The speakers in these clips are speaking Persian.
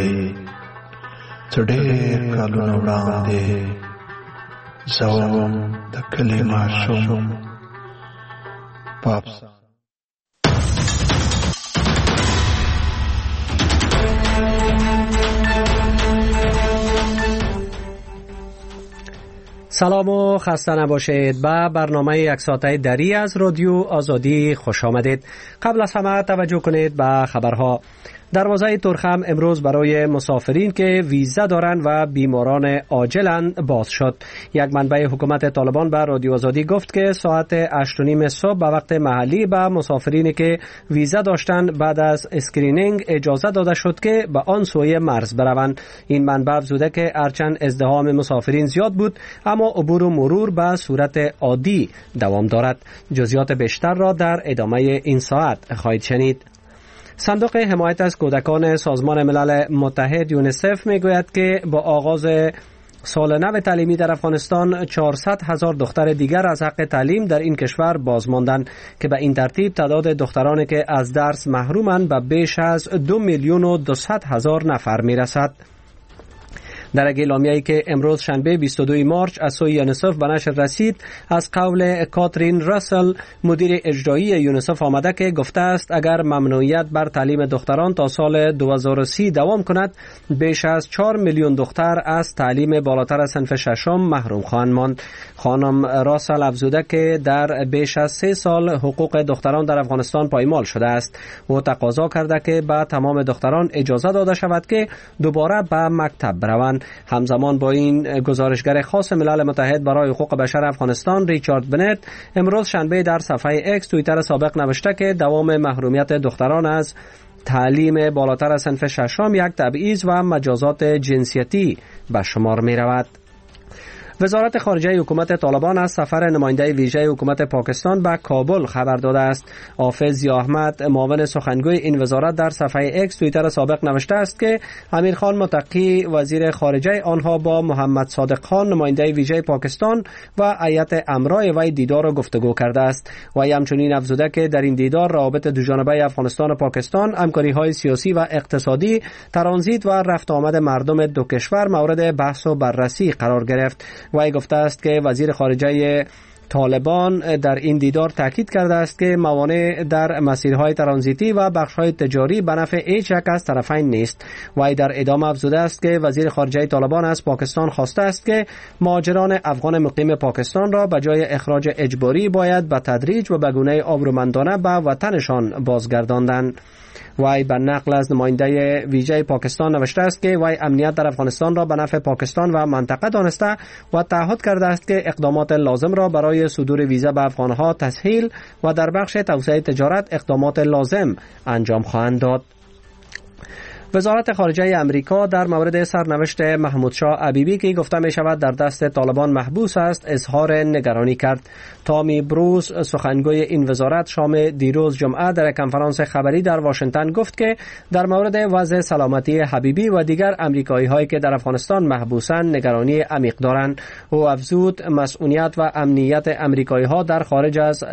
وی تډیر کلونه وړاندې زوم د کلي ماشوم پاپسا سلام و خسته نباشید. به برنامه یک ساعته دری از رادیو آزادی خوش آمدید. قبل از همه توجه کنید به خبرها. دروازه ترخم امروز برای مسافرین که ویزا دارند و بیماران عاجلند باز شد. یک منبع حکومت طالبان به رادیو آزادی گفت که ساعت 8:30 صبح به وقت محلی به مسافرینی که ویزا داشتند بعد از اسکرینینگ اجازه داده شد که به آن سوی مرز بروند. این منبع افزوده که هرچند ازدحام مسافرین زیاد بود اما عبور و مرور به صورت عادی دوام دارد. جزئیات بیشتر را در ادامه این ساعت خواهید شنید. صندوق حمایت از کودکان سازمان ملل متحد یونیسف میگوید که با آغاز سال نو تعلیمی در افغانستان 400,000 دختر دیگر از حق تعلیم در این کشور باز ماندند که به این ترتیب تعداد دخترانی که از درس محرومند به بیش از 2,200,000 نفر میرسد. در یک اعلامیه‌ای که امروز شنبه 22 مارچ از سوی یونیسف به نشر رسید از قول کاترین راسل مدیر اجرایی یونیسف آمده که گفته است اگر ممنوعیت بر تعلیم دختران تا سال 2030 دوام کند بیش از 4 میلیون دختر از تعلیم بالاتر از صنف ششم محروم خواهند ماند. خانم راسل افزوده که در بیش از 3 سال حقوق دختران در افغانستان پایمال شده است. او تقاضا کرده که به تمام دختران اجازه داده شود که دوباره به مکتب بروند. همزمان با این گزارشگر خاص ملل متحد برای حقوق بشر افغانستان ریچارد بنت امروز شنبه در صفحه اکس توییتر سابق نوشته که دوام محرومیت دختران از تعلیم بالاتر از صنف ششم یک تبعیض و مجازات جنسیتی به شمار می رود. وزارت خارجه حکومت طالبان از سفر نماینده ویژه حکومت پاکستان به کابل خبر داده است. حافظ ضیا احمد معاون سخنگوی این وزارت در صفحه اکس توییتر سابق نوشته است که امیر خان متقی وزیر خارجه آنها با محمد صادق خان نماینده ویژه پاکستان و هیئت امرای وی دیدار و گفتگو کرده است. وی همچنین افزوده که در این دیدار روابط دوجانبه افغانستان و پاکستان، همکاری‌های سیاسی و اقتصادی، ترانزیت و رفت آمد مردم دو کشور مورد بحث و بررسی قرار گرفت. وی گفته است که وزیر خارجه طالبان در این دیدار تاکید کرده است که موانع در مسیرهای ترانزیتی و بخش‌های تجاری به نفع هیچ یک از طرفین نیست. وی در ادامه افزوده است که وزیر خارجه طالبان از پاکستان خواسته است که مهاجران افغان مقیم پاکستان را به جای اخراج اجباری باید به تدریج و به گونه آبرومندانه به وطنشان بازگرداندند. وی به نقل از نماینده ویژه پاکستان نوشته است که وی امنیت در افغانستان را به نفع پاکستان و منطقه دانسته و تعهد کرده است که اقدامات لازم را برای صدور ویزا به افغانها تسهیل و در بخش توسعه تجارت اقدامات لازم انجام خواهند داد. وزارت خارجه امریکا در مورد سرنوشت محمود شاه حبیبی که گفته می شود در دست طالبان محبوس است اظهار نگرانی کرد. تامی بروس سخنگوی این وزارت شام دیروز جمعه در کنفرانس خبری در واشنگتن گفت که در مورد وضع سلامتی حبیبی و دیگر امریکایی هایی که در افغانستان محبوسند نگرانی عمیق دارند. او افزود مسئولیت و امنیت امریکایی ها در خارج از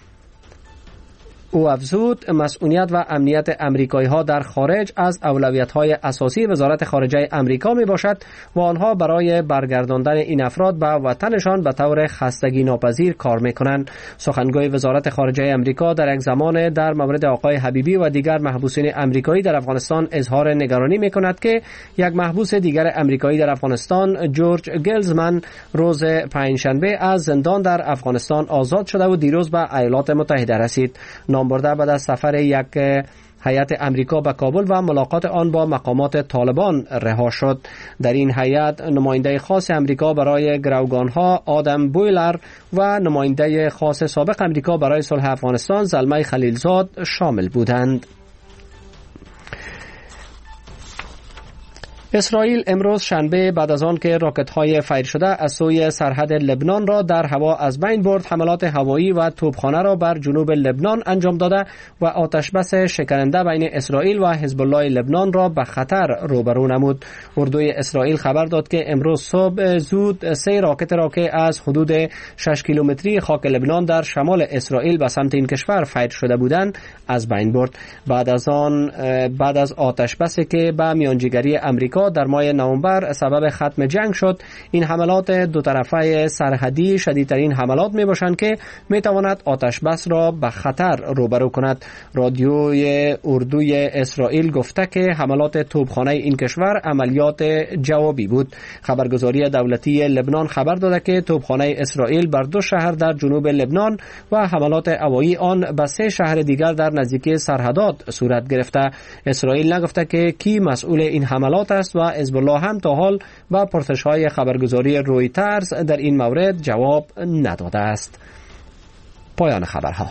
امریکایی ها در خارج از اولویت های اساسی وزارت خارجه امریکا می باشد و آنها برای برگرداندن این افراد به وطنشان به طور خستگی ناپذیر کار می کنند. سخنگوی وزارت خارجه امریکا در یک زمان در مورد آقای حبیبی و دیگر محبوسین امریکایی در افغانستان اظهار نگرانی می کند که یک محبوس دیگر امریکایی در افغانستان جورج گلزمن روز پنجشنبه از زندان در افغانستان آزاد شده و دیروز به ایالات متحده رسید. نامبرده بعد از سفر یک هیئت امریکا به کابل و ملاقات آن با مقامات طالبان رها شد. در این هیئت نماینده خاص امریکا برای گروگانها آدم بویلر و نماینده خاص سابق امریکا برای صلح افغانستان زلمه خلیلزاد شامل بودند. اسرائیل امروز شنبه بعد از آن که راکت‌های فایر شده از سوی سرحد لبنان را در هوا از بین برد، حملات هوایی و توپخانه را بر جنوب لبنان انجام داده و آتشبس شکننده بین اسرائیل و حزب الله لبنان را به خطر روبرو نمود. اردوی اسرائیل خبر داد که امروز صبح زود 3 راکت را که از حدود 6 کیلومتری خاک لبنان در شمال اسرائیل به سمت این کشور فایر شده بودند از بین برد. بعد از آتشبسی که به میانجیگری امریکا در ماه نوامبر سبب ختم جنگ شد، این حملات دو طرفه سرحدی شدیدترین حملات می باشند که می تواند آتشبس را به خطر روبرو کند. رادیوی اردوی اسرائیل گفته که حملات توپخانه این کشور عملیات جوابی بود. خبرگزاری دولتی لبنان خبر داده که توپخانه اسرائیل بر 2 شهر در جنوب لبنان و حملات هوایی آن به 3 شهر دیگر در نزدیکی سرحدات صورت گرفته. اسرائیل نگفته که کی مسئول این حملات است و حزب الله هم تا حال با پرسش‌های خبرگزاری رویترز در این مورد جواب نداده است. پایان خبرها.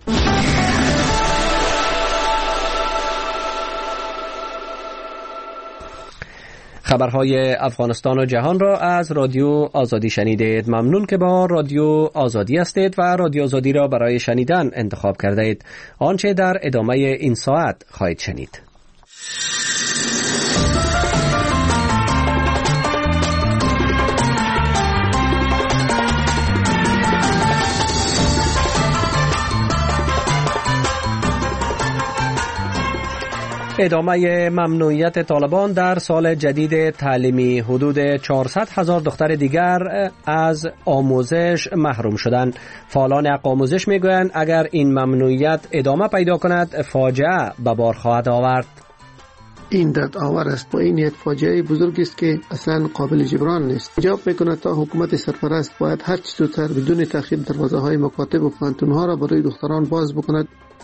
خبرهای افغانستان و جهان را از رادیو آزادی شنیدید. ممنون که با رادیو آزادی هستید و رادیو آزادی را برای شنیدن انتخاب کرده اید. آنچه در ادامه این ساعت خواهید شنید: ادامه ممنوعیت طالبان در سال جدید تعلیمی. حدود 400,000 دختر دیگر از آموزش محروم شدند. فعالان حق آموزش میگویند اگر این ممنوعیت ادامه پیدا کند فاجعه به بار خواهد آورد. این درد آور است و این یک فاجعه بزرگی است که اصلا قابل جبران نیست. جواب میکند تا حکومت سرپرست باید هر چه زودتر بدون تأخیر دروازه های مکاتب و پانتون ها را برای دختران باز بکند.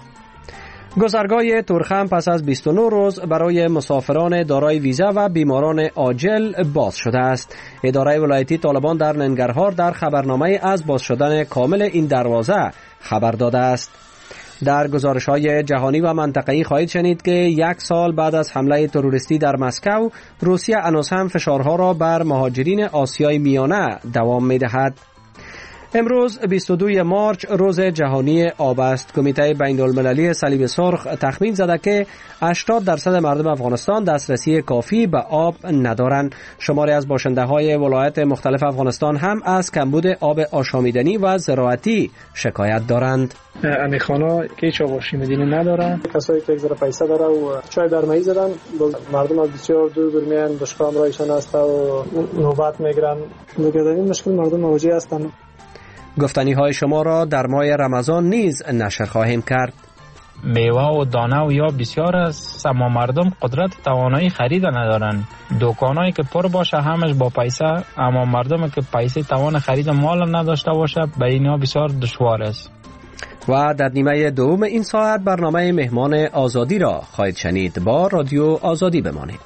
گذرگاه تورخم پس از 29 روز برای مسافران دارای ویزا و بیماران عاجل باز شده است. اداره ولایتی طالبان در ننگرهار در خبرنامه از باز شدن کامل این دروازه خبر داده است. در گزارش‌های جهانی و منطقه‌ای خواهید شنید که 1 سال بعد از حمله تروریستی در مسکو، روسیه هنوز هم فشارها را بر مهاجرین آسیای میانه دوام می‌دهد. امروز 22 مارچ روز جهانی آب است. کمیته بین‌المللی صلیب سرخ تخمین زده که 80% مردم افغانستان دسترسی کافی به آب ندارند. شماری از باشنده‌های ولایات مختلف افغانستان هم از کمبود آب آشامیدنی و زراعتی شکایت دارند. امیخانا که هیچ آب آشامیدنی ندارن، کسایی که یک ذره پیسه داره و چای در می زدن، مردم از بسیار دور میان بشقام رایشان است و نوبت میگیرن. دیگه این مشکل مردم مواجه هستند. گفتنی های شما را در ماه رمضان نیز نشر خواهیم کرد. میوه و دانه و یا بسیار است، اما مردم قدرت توانایی خرید ندارن. دکانایی که پر باشه همش با پیسه، اما مردم که پیسه توان خرید مال نداشته باشه به اینا بسیار دشوار است. و در نیمه دوم این ساعت برنامه مهمان آزادی را خواهید شنید. با رادیو آزادی بمانید.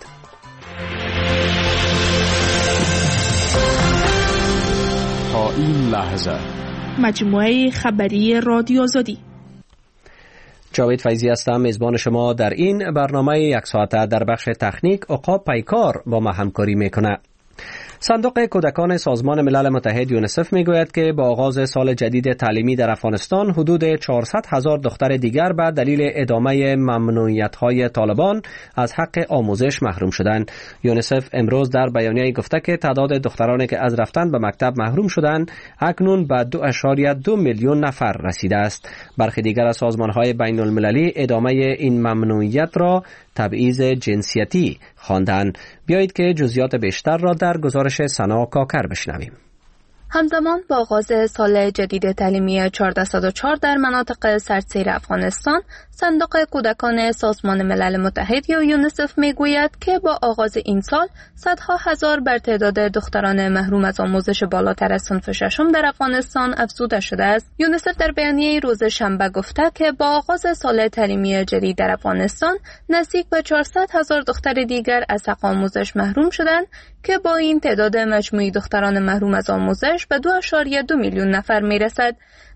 تا این لحظه مجموعه خبری رادیو آزادی. جاوید فیضی هستم، میزبان شما در این برنامه 1 ساعته. در بخش تکنیک عقاب پیکار با ما همکاری میکنه. صندوق کودکان سازمان ملل متحد یونیسف میگوید که با آغاز سال جدید تعلیمی در افغانستان حدود 400,000 دختر دیگر به دلیل ادامه ممنوعیت‌های طالبان از حق آموزش محروم شدند. یونیسف امروز در بیانیه‌ای گفته که تعداد دخترانی که از رفتن به مکتب محروم شدند اکنون به 2.2 میلیون نفر رسیده است. برخی دیگر از سازمان‌های بین‌المللی ادامه این ممنوعیت را تبعیض جنسیتی خواندند. بیایید که جزئیات بیشتر را در گزارش سنا کاکر بشنویم. همزمان با آغاز سال جدید تعلیمی 1404 در مناطق سردسیر افغانستان، صندوق کودکان سازمان ملل متحد یا یونیسف میگوید که با آغاز این سال صدها هزار بر تعداد دختران محروم از آموزش بالاتر از صنف ششم در افغانستان افزوده شده است. یونیسف در بیانیه روز شنبه گفته که با آغاز سال تعلیمی جدید در افغانستان نزدیک به 400,000 دختر دیگر از حق آموزش محروم شدند که با این تعداد مجموعی دختران محروم از آموزش به 2.2 میلیون نفر میرسد.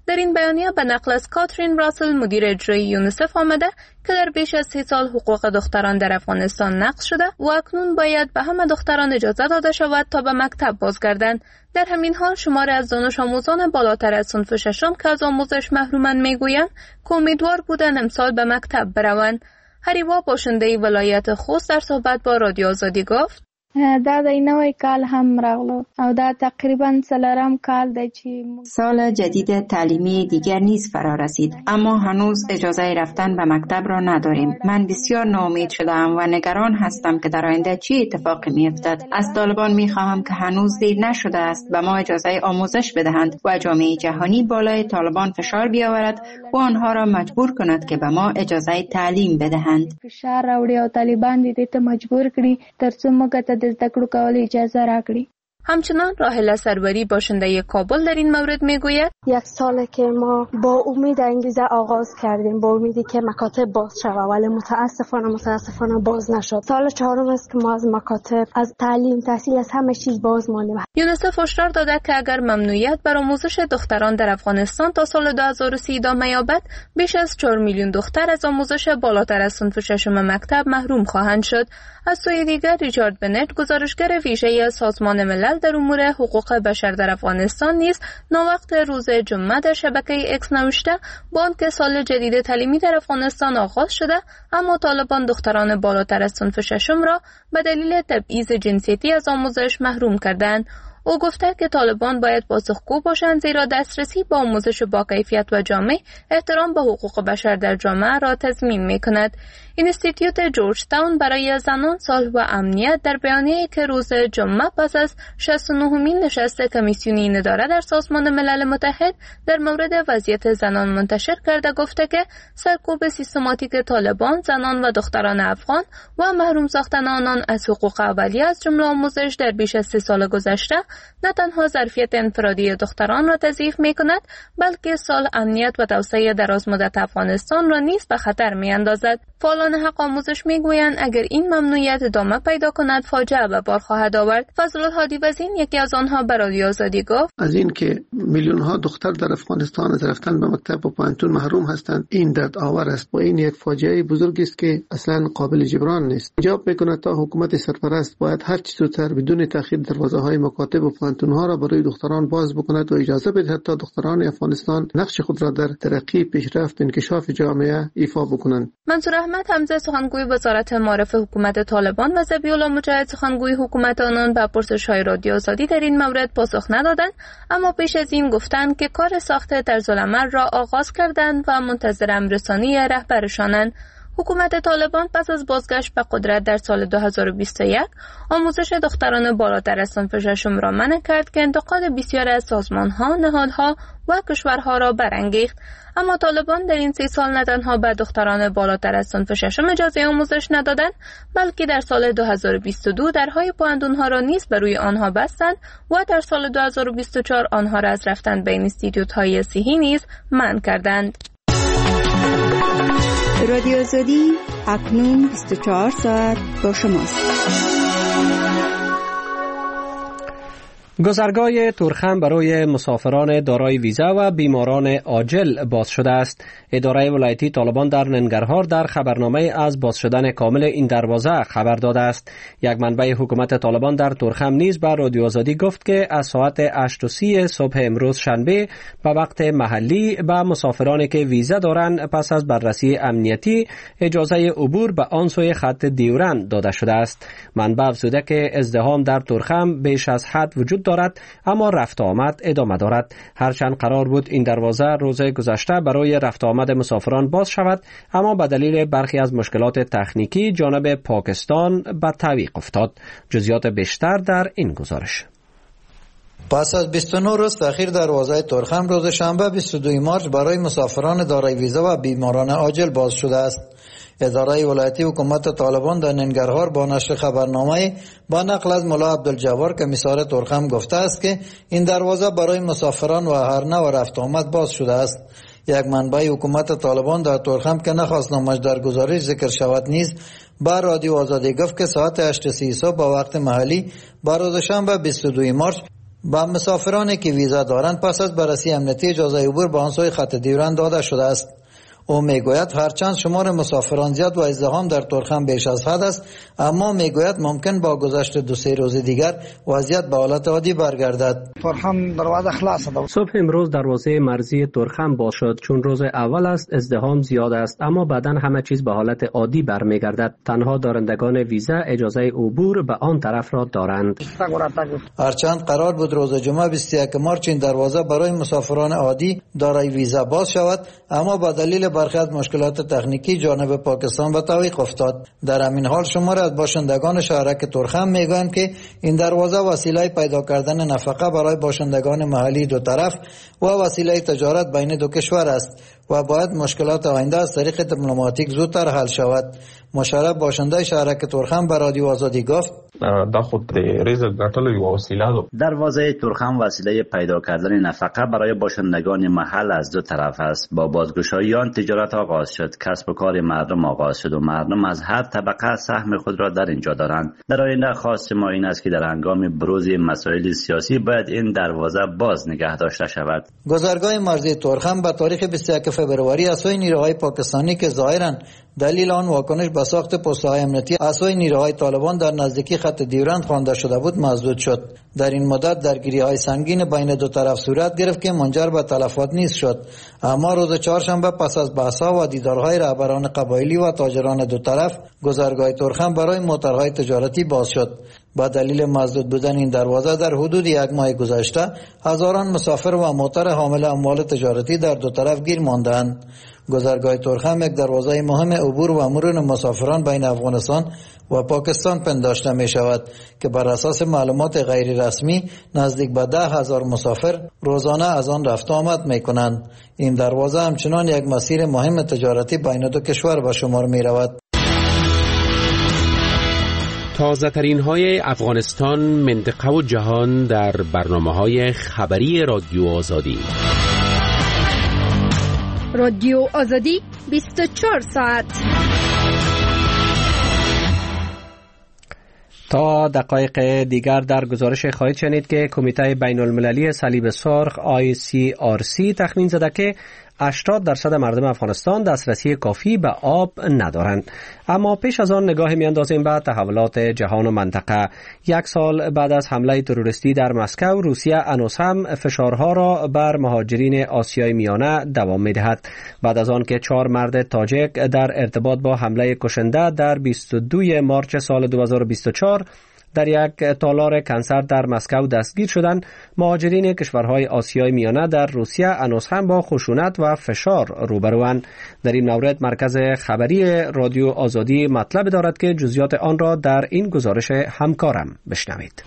در این بیانیه به نقل از کاترین راسل مدیر اجرایی یونیسف آمده که در بیش از 30 سال حقوق دختران در افغانستان نقض شده و اکنون باید به همه دختران اجازه داده شود تا به مکتب بازگردند. در همین حال شماری از دانش آموزان بالاتر از صنف ششم که از آموزش محرومند میگویند که امیدوار بودند امسال به مکتب بروند. هریوا باشنده ولایت خوست در صحبت با رادیو آزادی گفت: دا د نوې کال هم راغلو او دا تقریبا څلورم کال دی چې سال جدید تعلیمی دیگر نیز فرا رسید، اما هنوز اجازه رفتن به مکتب را نداریم. من بسیار ناامید شدم و نگران هستم که در آینده چه اتفاقی می‌افتد. از طالبان می‌خواهم که هنوز دیر نشده است به ما اجازه آموزش بدهند و جامعه جهانی بالای طالبان فشار بیاورد و آنها را مجبور کند که به ما اجازه تعلیم بدهند. فشار راوړي او طالبان دې ته مجبور کړي ترڅو موږ زده کړو کول اجازه راکړي. همچنان راحله سروری باشنده کابل در این مورد میگوید: یک ساله که ما با امید انگیزه آغاز کردیم، با امیدی که مکاتب باز شود، ولی متاسفانه باز نشد. سال چهارم است که ما از مکاتب، از تعلیم، تحصیل، از همه چیز باز ماندیم. یونیسف هشدار داده که اگر ممنوعیت بر آموزش دختران در افغانستان تا سال 2030 ادامه یابد، بیش از 4 میلیون دختر از آموزش بالاتر از صنف ششم مکتب محروم خواهند شد. از سوی دیگر ریچارد بنت، گزارشگر ویژه سازمان ملل در امور حقوق بشر در افغانستان نیز ناوقت روز جمعه در شبکه اکس نوشته با آنکه سال جدید تعلیمی در افغانستان آغاز شده، اما طالبان دختران بالاتر از صنف ششم را به دلیل تبعیض جنسیتی از آموزش محروم کردند. او گفته که طالبان باید پاسخگو باشند، زیرا دسترسی به آموزش با کیفیت و جامع احترام به حقوق بشر در جامعه را تضمین می‌کند. اینستیتوت جورج تاون برای زنان، صلح و امنیت در بیانیه‌ای که روز جمعه پس از 69مین نشست کمیسیون اداره در سازمان ملل متحد در مورد وضعیت زنان منتشر کرده گفته که سرکوب سیستماتیک طالبان زنان و دختران افغان و محروم ساختن آنان از حقوق اولیه از جمله آموزش در بیش از 3 سال گذشته نه تنها ظرفیت انفرادی دختران را تضعیف می‌کند، بلکه صلح، امنیت و توسعه درازمدت افغانستان را نیز به خطر می‌اندازد. فعالان حق آموزش میگویند اگر این ممنوعیت ادامه پیدا کند فاجعه به بار خواهد آورد. فضل الهادی وزین، یکی از آنها، به رادیو آزادی گفت: از این که میلیون ها دختر در افغانستان از رفتن به مکتب و پانتون محروم هستند، این درد آور است و این یک فاجعه بزرگی است که اصلا قابل جبران نیست. ایجاب میکند تا حکومت سرپرست باید هر چه زودتر بدون تأخیر دروازه های مکاتب و پانتون ها را برای دختران باز بکند و اجازه بدهد تا دختران افغانستان نقش خود را در ترقی، پیشرفت، انکشاف جامعه ایفا بکنند. منصور احمد حمزه، سخنگوی وزارت معارف حکومت طالبان، و ذبیح الله مجاهد، سخنگوی حکومت آنان، به پرسش‌های رادیو آزادی در این مورد پاسخ ندادند، اما پیش از این گفتند که کار ساخت طرزالعمل را آغاز کردند و منتظر امررسانی رهبرشانند. حکومت طالبان پس از بازگشت به قدرت در سال 2021 آموزش دختران بالاتر از صنف ششم را منع کرد که انتقاد بسیاری از سازمان‌ها، نهادها و کشورها را برانگیخت. اما طالبان در این 3 سال نه تنها به دختران بالاتر از صنف ششم اجازه آموزش ندادند، بلکه در سال 2022 درهای پوهنتون‌ها را نیز بر روی آنها بستند و در سال 2024 آنها را از رفتن به اینستیتوت‌های صحی نیز منع کردند. رادیو آزادی اکنون 24 ساعت با شماست. گذرگاه تورخم برای مسافران دارای ویزا و بیماران عاجل باز شده است. اداره ولایتی طالبان در ننگرهار در خبرنامه از باز شدن کامل این دروازه خبر داده است. یک منبع حکومت طالبان در تورخم نیز به رادیو آزادی گفت که از ساعت 8:30 صبح امروز شنبه به وقت محلی به مسافرانی که ویزا دارند پس از بررسی امنیتی اجازه عبور به آن سوی خط دیورند داده شده است. منبع افزوده که ازدحام در تورخم بیش از حد وجود دارد، اما رفت آمد ادامه دارد. هرچند قرار بود این دروازه روز گذشته برای رفت آمد مسافران باز شود، اما به دلیل برخی از مشکلات تکنیکی جانب پاکستان به تعویق افتاد. جزئیات بیشتر در این گزارش. پس از 29 روز تأخیر دروازه تورخم روز شنبه 22 مارس برای مسافران دارای ویزا و بیماران عاجل باز شده است. اداره ولایتی حکومت طالبان در ننگرهار با نشر خبرنامه با نقل از ملا عبدالجبار کمیسار تورخم گفته است که این دروازه برای مسافران و هر نوع رفت آمد باز شده است. یک منبع حکومت طالبان در تورخم که نخواست نامش در گزارش ذکر شود نیز با رادیو آزادی گفت که ساعت 8:30 صبح با وقت محلی با روز شنبه 22 مارس با مسافرانی که ویزا دارند پس از بررسی امنیتی اجازه عبور به آن سوی خط دیورند داده شده است. او میگوید هرچند شمار مسافران زیاد و ازدحام در تورخم بیش از حد است، اما میگوید ممکن با گذشت 2-3 روز دیگر وضعیت به حالت عادی برگردد. تورخم دروازه خلاص است. صبح امروز دروازه مرزی تورخم باز شد. چون روز اول است ازدحام زیاد است، اما بعدا همه چیز به حالت عادی برمیگردد. تنها دارندگان ویزا اجازه عبور به آن طرف را دارند. هرچند قرار بود روز جمعه 21 مارچ این دروازه برای مسافران عادی دارای ویزا باز شود، اما با دلیل برخی از مشکلات تکنیکی جانب پاکستان به تعویق افتاد. در همین حال شماری از باشندگان شهرک تورخم میگویند که این دروازه وسیله پیدا کردن نفقه برای باشندگان محلی دو طرف و وسیله تجارت بین دو کشور است و باید مشکلات آینده از طریق دیپلماتیک زودتر حل شود. مشرف باشنده شهرک تورخم به رادیو آزادی گفت دا خود ریزه ګټلو یو وسیله ده. دروازه تورخم وسیله پیدا کردن نفقه برای باشندگان محل از دو طرف است. با بازگشایی آن تجارت آغاز شد، کسب و کار مردم آغاز شد و مردم از هر طبقه سهم خود را در اینجا دارند. در آینده خواست ما این است که در هنگام بروز مسائل سیاسی باید این دروازه باز نگه داشته شود. گذرگاه مرزی تورخم به تاریخ 21 فبروری از سوی نیروهای پاکستانی که ظاهراً دلیل آن واکنش به ساخت پست‌های امنیتی از سوی نیروهای طالبان در نزدیکی خط دیورند خوانده شده بود مسدود شد. در این مدت درگیری‌های سنگین بین دو طرف صورت گرفت که منجر به تلفات نیز شد، اما روز چهارشنبه پس از بحث‌ها و دیدارهای رهبران قبایلی و تاجران دو طرف گذرگاه تورخم برای موترهای تجارتی باز شد. با دلیل مسدود بودن این دروازه در حدود یک ماه گذشته هزاران مسافر و موتر حامل اموال تجارتی در دو طرف گیر ماندند. گذرگاه تورخم یک دروازه مهم عبور و مرور مسافران بین افغانستان و پاکستان پنداشته می شود که بر اساس معلومات غیر رسمی نزدیک به 10,000 مسافر روزانه از آن رفت آمد می کنند. این دروازه همچنان یک مسیر مهم تجارتی بین دو کشور به شمار می رود. تازه ترین های افغانستان، منطقه و جهان در برنامه‌های خبری رادیو آزادی. رادیو آزادی 24 ساعت. تا دقایق دیگر در گزارش خواهید شنید که کمیته بین المللی صلیب سرخ ICRC تخمین زده که 80% مردم افغانستان دسترسی کافی به آب ندارند. اما پیش از آن نگاهی میاندازیم به تحولات جهان و منطقه. 1 سال بعد از حمله تروریستی در مسکو، روسیه هنوز هم فشارها را بر مهاجرین آسیای میانه دوام میدهد. بعد از آن که 4 مرد تاجیک در ارتباط با حمله کشنده در 22 مارچ سال 2024 در یک تالار کنسر در مسکو دستگیر شدند، مهاجرین کشورهای آسیای میانه در روسیه هنوز هم با خشونت و فشار روبروند. در این مورد مرکز خبری رادیو آزادی مطلب دارد که جزئیات آن را در این گزارش همکارم بشنوید.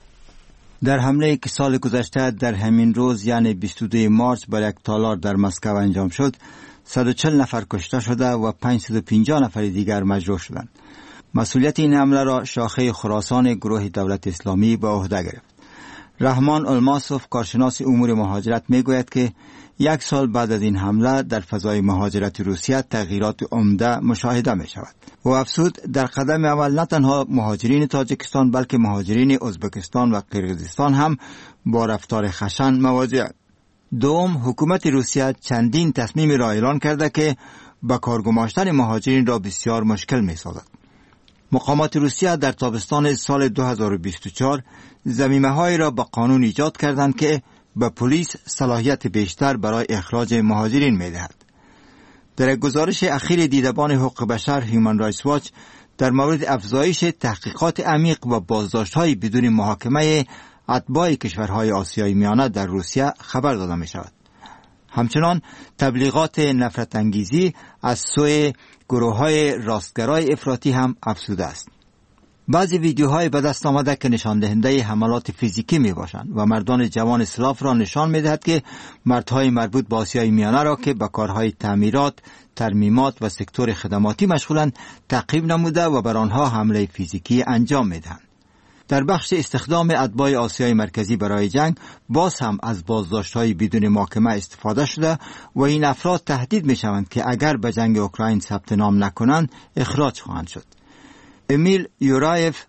در حمله که سال گذشته در همین روز یعنی 22 مارچ بر یک تالار در مسکو انجام شد، 140 نفر کشته شده و 550 نفر دیگر مجروح شدند. مسئولیت این حمله را شاخه خراسان گروه دولت اسلامی به عهده گرفت. رحمان الماسوف، کارشناس امور مهاجرت، میگوید که 1 سال بعد از این حمله در فضای مهاجرت روسیه تغییرات عمده مشاهده می شود. و افزود در قدم اول نه تنها مهاجرین تاجیکستان بلکه مهاجرین ازبکستان و قرقیزستان هم با رفتار خشن مواجه‌اند. دوم، حکومت روسیه چندین تصمیم را اعلان کرده که به کار گماشتن مهاجرین را بسیار مشکل می سازد. مقامات روسیه در تابستان سال 2024 ضمیمه‌هایی را به قانون ایجاد کردند که به پلیس صلاحیت بیشتر برای اخراج مهاجرین می‌دهد. در یک گزارش اخیر دیدبان حقوق بشر هیومن رایتس واچ در مورد افزایش تحقیقات عمیق و بازداشت‌های بدون محاکمه اتباع کشورهای آسیای میانه در روسیه خبر داده می‌شود. همچنان تبلیغات نفرت انگیزی از سوی گروه‌های راستگرای افراطی هم افزوده است. بعضی ویدیوهای به دست آمده که نشان دهنده حملات فیزیکی می باشند و مردان جوان اسلاف را نشان می دهد که مردهای مربوط به آسیای میانه را که به کارهای تعمیرات، ترمیمات و سکتور خدماتی مشغولند تعقیب نموده و بر آنها حمله فیزیکی انجام می دهند. در بخش استخدام اتباع آسیای مرکزی برای جنگ باز هم از بازداشت‌های بدون محاکمه استفاده شده و این افراد تهدید می‌شوند که اگر به جنگ اوکراین ثبت نام نکنند اخراج خواهند شد. امیل یورایف،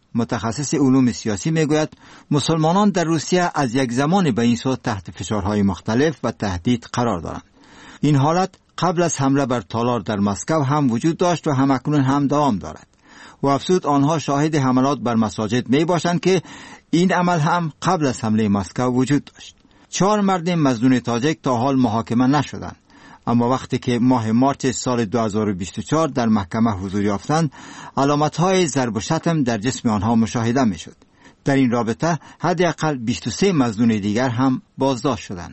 متخصص علوم سیاسی میگوید مسلمانان در روسیه از یک زمان به این سو تحت فشارهای مختلف و تهدید قرار دارند. این حالت قبل از حمله بر تالار در مسکو هم وجود داشت و همکنون هم دوام دارد و افزود آنها شاهد حملات بر مساجد می باشند که این عمل هم قبل از حمله مسکو وجود داشت. 4 مرد مظنون تاجیک تا حال محاکمه نشدند، اما وقتی که ماه مارس سال 2024 در محکمه حضور یافتند علامت‌های ضرب و شتم در جسم آنها مشاهده می‌شد. در این رابطه حداقل 23 مظنون دیگر هم بازداشت شدند.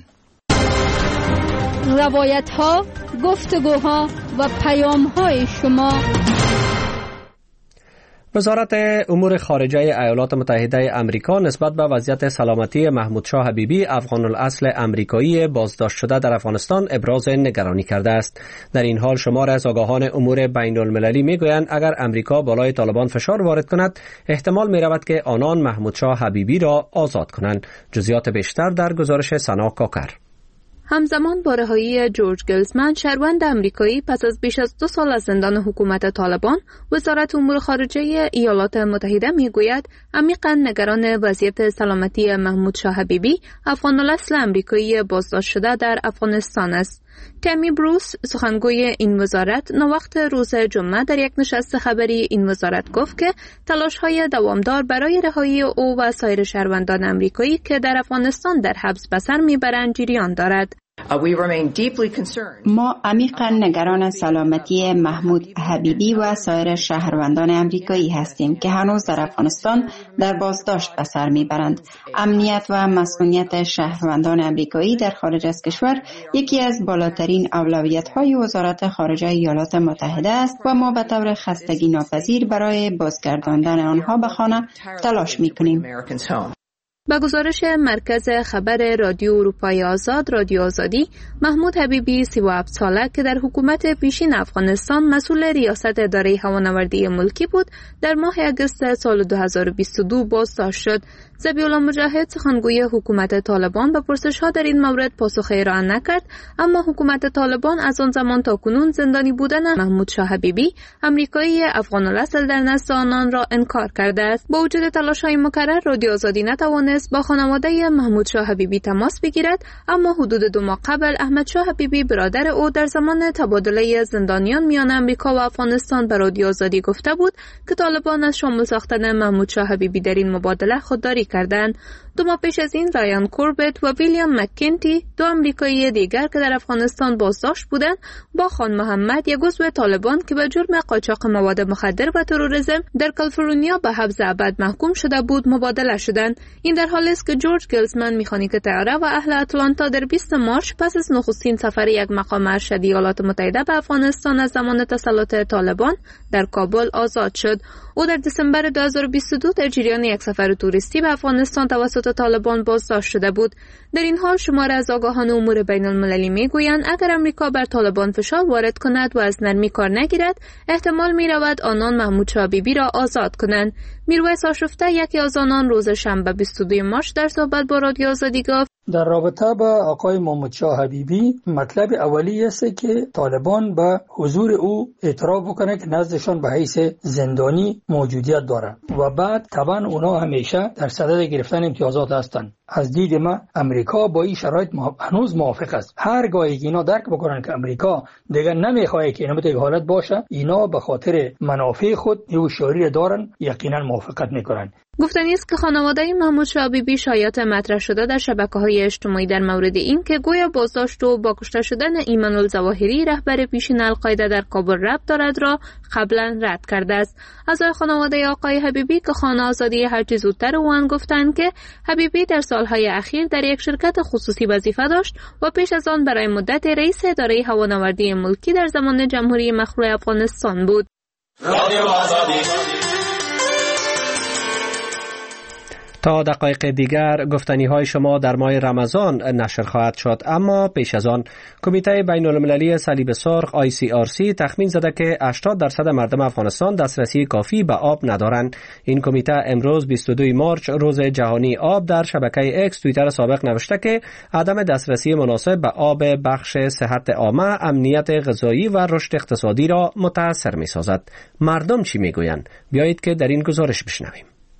روایت‌ها، گفتگوها و پیام‌های شما. وزارت امور خارجه ایالات متحده آمریکا نسبت به وضعیت سلامتی محمود شاه حبیبی افغان الاصل آمریکایی بازداشت شده در افغانستان ابراز نگرانی کرده است. در این حال شمار از آگاهان امور بین المللی میگویند اگر امریکا بالای طالبان فشار وارد کند احتمال می رود که آنان محمود شاه حبیبی را آزاد کنند. جزئیات بیشتر در گزارش سنا کاکر. همزمان با رهایی جورج گلزمن شهروند آمریکایی پس از بیش از 2 سال از زندان حکومت طالبان، وزارت امور خارجه ایالات متحده میگوید عمیقاً نگران وضعیت سلامتی محمود شاه حبیبی افغان الاصل آمریکایی بازداشت شده در افغانستان است. تامی بروس سخنگوی این وزارت نوقت روز جمعه در یک نشست خبری این وزارت گفت که تلاش‌های دوامدار برای رهایی او و سایر شهروندان آمریکایی که در افغانستان در حبس به سر میبرند جریان دارد. ما عمیقاً نگران سلامتی محمود حبیبی و سایر شهروندان آمریکایی هستیم که هنوز در افغانستان در بازداشت به سر میبرند. امنیت و مسئولیت شهروندان آمریکایی در خارج از کشور یکی از بالاترین اولویت‌های وزارت خارجه ایالات متحده است و ما به طور خستگی ناپذیر برای بازگرداندن آنها به خانه تلاش می‌کنیم. با گزارش مرکز خبر رادیو اروپای آزاد رادیو آزادی، محمود حبیبی 37 ساله که در حکومت پیشین افغانستان مسئول ریاست اداره هوانوردی ملکی بود، در ماه اگست سال 2022 بازداشت شد. ذبیح‌الله مجاهد سخنگوی حکومت طالبان به پرسش‌ها در این مورد پاسخ ارائه نکرد، اما حکومت طالبان از آن زمان تا کنون زندانی بودن محمود شاه حبیبی آمریکایی افغان الاصل در نزد آنان را انکار کرده است. با وجود تلاش‌های مکرر، رادیو آزادی نتوانست با خانواده محمود شاه حبیبی تماس بگیرد، اما حدود 2 ماه قبل احمد شاه حبیبی برادر او در زمان تبادله زندانیان میان آمریکا و افغانستان به رادیو آزادی گفته بود که طالبان از شامل ساختن محمود شاه حبیبی در این مبادله خودداری کردند. 2 ماه پیش از این رایان کوربت و ویلیام مککنتی، 2 آمریکایی دیگر که در افغانستان بازداشت بودند، با خان محمد، یک عضو طالبان که به جرم قاچاق مواد مخدر و تروریسم در کالیفرنیا به حبس ابد محکوم شده بود مبادله شدند. این در حالی است که جورج گلزمن، مکانیک طیاره و اهل اتلانتا، در 20 مارس پس از نخستین سفر یک مقام ارشد ایالات متحده به افغانستان از زمان تسلط طالبان در کابل آزاد شد. او در دسامبر 2022 در جریان یک سفر توریستی به افغانستان توسط طالبان بازداشت شده بود. در این حال شمار از آگاهان امور بین المللی میگویند اگر امریکا بر طالبان فشار وارد کند و از نرمی کار نگیرد، احتمال می رود آنان محمود شاه حبیبی را آزاد کنند. میرویس آشفته، یکی از آنان، روز شنبه 22 مارس در صحبت با رادیو آزادی گفت در رابطه با آقای محمود شاه حبیبی مطلب اولی است که طالبان به حضور او اعتراف بکنه که نزدشان به حیث زندانی موجودیت داره و بعد طبعا اونا همیشه در صدد گرفتن امتیازات هستند. از دید ما امریکا با این شرایط هنوز موافق است. هرگاهی اینا درک بکنن که امریکا دیگه نمیخواد که اینو به حالت باشه، اینا به خاطر منافع خود یه شعاری دارن، یقینا موافقت میکنن. گفتنی است که خانواده محمود شاه حبیبی شایعات مطرح شده در شبکه‌های اجتماعی در مورد این که گویا بازداشت و با کشته شدن ایمان الظواهری رهبر پیشین القاعده در کابل ربط دارد را قبلا رد کرده است. اعضای خانواده آقای حبیبی که خانه آزادی هرچه زودتر اوان گفتند که حبیبی در سالهای اخیر در یک شرکت خصوصی وظیفه داشت و پیش از آن برای مدت رئیس اداره هوانوردی ملکی در زمان جمهوری مخلوع افغانستان بود. تا دقایق دیگر گفتنی های شما در ماه رمضان نشر خواهد شد، اما پیش از آن کمیته بین المللی صلیب سرخ ICRC تخمین زده که 80% مردم افغانستان دسترسی کافی به آب ندارند. این کمیته امروز 22 مارس روز جهانی آب در شبکه اکس توییتر سابق نوشته که عدم دسترسی مناسب به آب بخش صحت عامه، امنیت غذایی و رشد اقتصادی را متاثر می‌سازد. مردم چی می‌گویند؟ بیایید که در این گزارش بشنویم.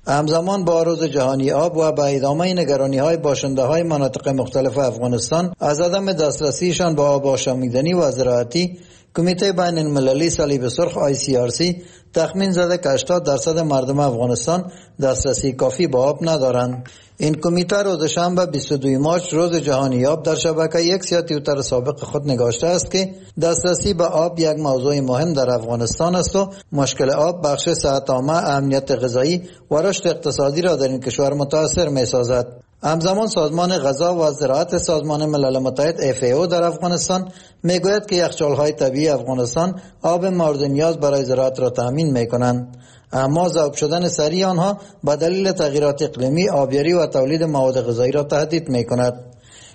همزمان با روز جهانی آب و به ادامه نگرانی‌های باشنده‌های مناطق مختلف افغانستان از عدم دسترسیشان به آب آشامیدنی و زراعتی، کمیته بین المللی صلیب سرخ ICRC تخمین زده که 80% مردم افغانستان دسترسی کافی به آب ندارند. این کمیته روز شنبه 22 مارچ روز جهانی آب در شبکه یک یا توییتر سابق خود نگاشته است که دسترسی به آب یک موضوع مهم در افغانستان است و مشکل آب بخش صحت عامه، امنیت غذایی و رشد اقتصادی را در این کشور متاثر می‌سازد. همزمان سازمان غذا و زراعت سازمان ملل متحد FAO در افغانستان میگوید که یخچال‌های طبیعی افغانستان آب مورد نیاز برای زراعت را تامین می‌کنند، اما ذوب شدن سریع آنها به دلیل تغییرات اقلیمی آبیاری و تولید مواد غذایی را تهدید می‌کند.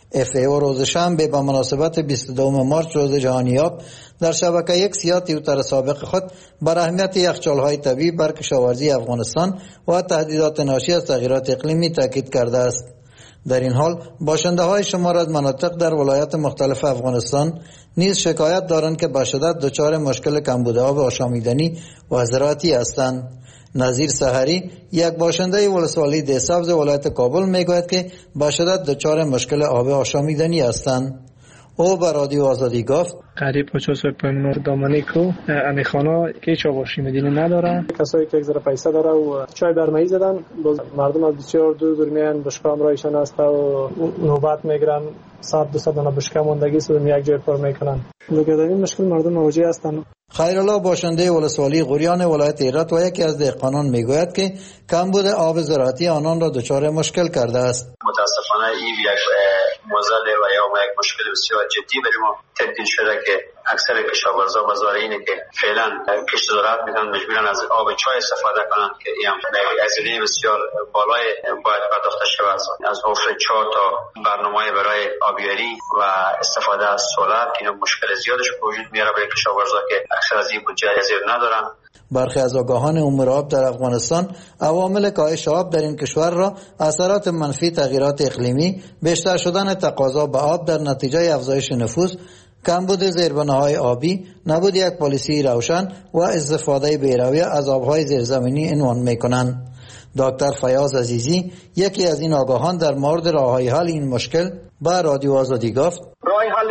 FAO روز شنبه به مناسبت 22 مارچ روز جهانی آب در شبکه یک یا توییتر سابق خود بر اهمیت یخچال‌های طبیعی بر کشاورزی افغانستان و تهدیدات ناشی از تغییرات اقلیمی تاکید کرده است. در این حال باشنده‌های شمار از مناطق در ولایات مختلف افغانستان نیز شکایت دارند که به شدت دچار مشکل کمبود آب آشامیدنی و زراعتی هستند. نظیر سحری، یک باشنده ولسوالی دهسبز ولایت کابل میگوید که به شدت دچار مشکل آب آشامیدنی هستند. او به رادیو آزادی گفت قریب 50 پایمون دامنه کو امی خانه که هیچ آباشی مدینه نداره. کسایی که یک ذره پیسه داره و چای برمایی زدن، مردم از بسیار دور میان، بشکه همراهشان هست و نوبت میگیرن، 100-200 دانه بشکه ماندگی سودم یک جای پر میکنن. دیگه در این مشکل مردم مواجه هستند. خیرالله باشنده ولسوالی غوریان ولایت هرات و یکی از دهقانان میگوید که کمبود آب زراعتی آنان را دچار مشکل کرده است. متاسفانه این یک موزل و یا یک مشکل بسیار جدی برای ما تبدیل شده که اکثر کشاورزا و زارعینی که فعلا کشت زراعت میکنن مجبورن از آب چای استفاده کنند که این هزینه بسیار بالای باید پرداخته شود. از حفر چاه تا برنامه برای آبیاری و استفاده از سولر که مشکل زیادش وجود میاره برای کشاورزا که اکثر از این بودجه زیر ندارن. برخی از آگاهان امور آب در افغانستان عوامل کاهش آب در این کشور را اثرات منفی تغییرات اقلیمی، بیشتر شدن تقاضا به آب در نتیجه افزایش نفوذ، کمبود زیربناهای آبی، نبود یک پالیسی روشن و استفاده بی‌رویه از آبهای زیرزمینی عنوان می‌کنند. دکتر فیاض عزیزی، یکی از این آگاهان، در مورد راه‌های حل این مشکل به رادیو آزادی گفت: راه حل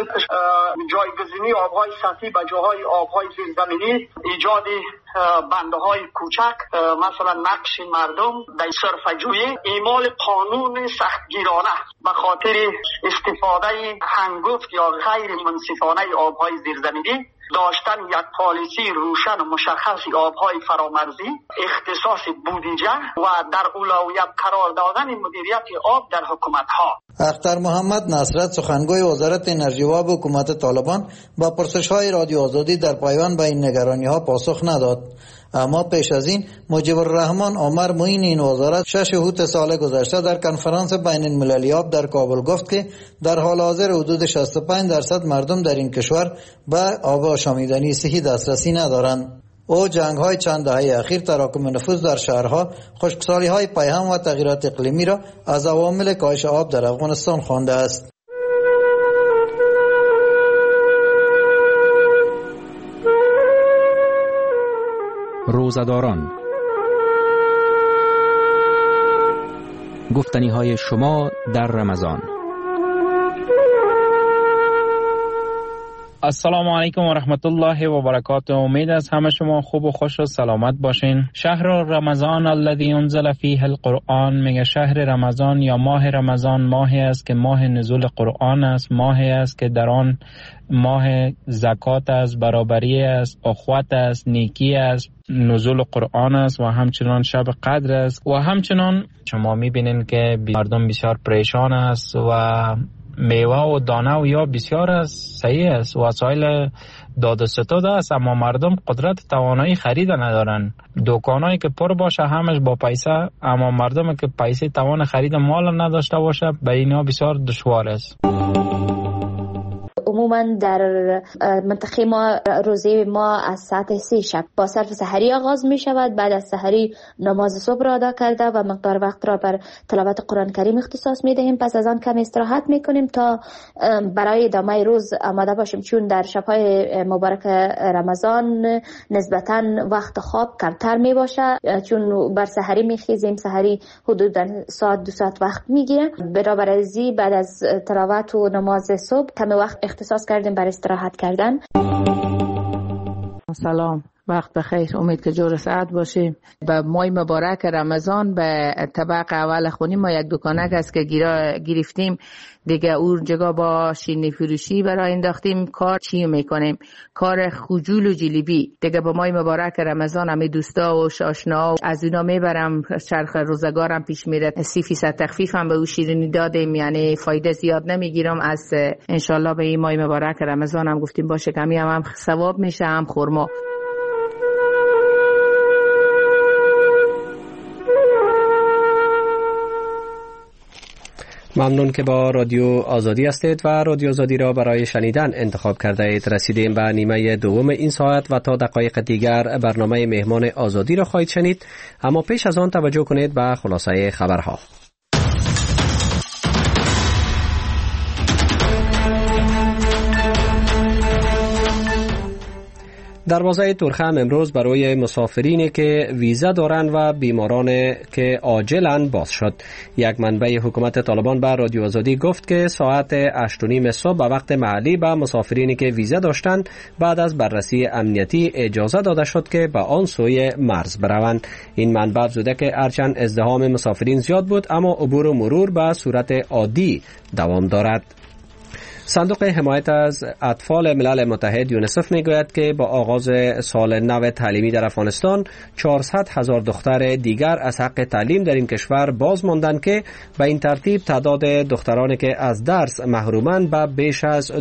جایگزینی آبهای سطحی به جاهای آبهای زیرزمینی، ایجاد بنده‌های کوچک، مثلا نقش مردم در صرفه‌جویی، اعمال قانون سختگیرانه به خاطر استفاده هنگفت یا غیر منصفانه آبهای زیرزمینی، داشتن یک پالیسی روشن و مشخص آبهای فرامرزی، اختصاص بودجه و در اولویت قرار دادن مدیریت آب در حکومت‌ها. اختر محمد نصرت، سخنگوی وزارت انرژی و حکومت طالبان، با پرسش‌های رادیو آزادی در پیوند به این نگرانی‌ها پاسخ نداد. اما پیش از این مجیب الرحمن عمر معین این وزارت 6 اوت سال گذشته در کنفرانس بین المللی آب در کابل گفت که در حال حاضر حدود 65% مردم در این کشور به آب آشامیدنی صحی دسترسی ندارند. او جنگ‌های چند دهه اخیر، تراکم نفوذ در شهرها، خشکسالی‌های پیهم و تغییرات اقلیمی را از عوامل کاهش آب در افغانستان خوانده است. روزه‌داران، گفتنی‌های شما در رمضان. السلام علیکم و رحمت الله و برکاته. امید است همه شما خوب و خوش و سلامت باشین. شهر رمضان الذی انزل فیه القرآن، میگه شهر رمضان یا ماه رمضان ماهی است که ماه نزول قرآن است، ماهی است که در آن ماه زکات است، برابری است، اخوت است، نیکی است، نزول قرآن است و همچنان شب قدر است. و همچنان شما میبینین که مردم بسیار پریشان است و میوه و دانه و یا بسیار است، صحیح است، وسایل داد و ستد است، اما مردم قدرت توانایی خرید ندارن. دکانایی که پر باشه همش با پیسه، اما مردم که پیسه توان خرید مال نداشته باشه به اینا بسیار دشوار است. عموم عموما در منطقه ما روزه ما از ساعت 3 شب با صرف سحری آغاز می شود. بعد از سحری نماز صبح را ادا کرده و مقدار وقت را بر تلاوت قرآن کریم اختصاص می دهیم. پس از آن کم استراحت می کنیم تا برای ادامه روز آماده باشیم، چون در شب‌های مبارک رمضان نسبتاً وقت خواب کمتر می باشه، چون بر سحری می خیزیم. سحری حدوداً ساعت 2 ساعت وقت می گیره. برابر ازی بعد از تلاوت و نماز صبح کم وقت اختصاص کردیم بر استراحت کردن. سلام، وقت بخیر. امید که جور ساعت باشیم. به ماه مبارک رمضان به طبق اول خونی ما یک دکانک است که گرفتیم دیگه. اون جگا با شیرینی فروشی برای انداختیم. کار چی میکنیم؟ کار خجول و جلیبی دیگه. با ماه مبارک رمضان همه دوستا و آشنا از اونا میبرم، چرخ روزگارم پیش میره. 30% تخفیف هم به اون شیرینی دادیم، یعنی فایده زیاد نمیگیرم. از انشالله به این ماه مبارک رمضان هم گفتیم باشه کمی هم ثواب میشه، هم خورما. ممنون که با رادیو آزادی هستید و رادیو آزادی را برای شنیدن انتخاب کرده اید. رسیدیم به نیمه دوم این ساعت و تا دقایق دیگر برنامه مهمان آزادی را خواهید شنید. اما پیش از آن توجه کنید به خلاصه خبرها. دروازه ترخم امروز برای مسافرینی که ویزا دارند و بیماران که عاجلند باز شد. یک منبع حکومت طالبان به رادیو آزادی گفت که ساعت 8:30 صبح به وقت محلی به مسافرینی که ویزا داشتند بعد از بررسی امنیتی اجازه داده شد که به آن سوی مرز بروند. این منبع افزوده که هرچند ازدحام مسافرین زیاد بود اما عبور و مرور به صورت عادی دوام دارد. صندوق حمایت از اطفال ملل متحد یونیسف میگوید که با آغاز سال نو تعلیمی در افغانستان 400,000 دختر دیگر از حق تعلیم در این کشور باز ماندند که به این ترتیب تعداد دخترانی که از درس محرومند به بیش از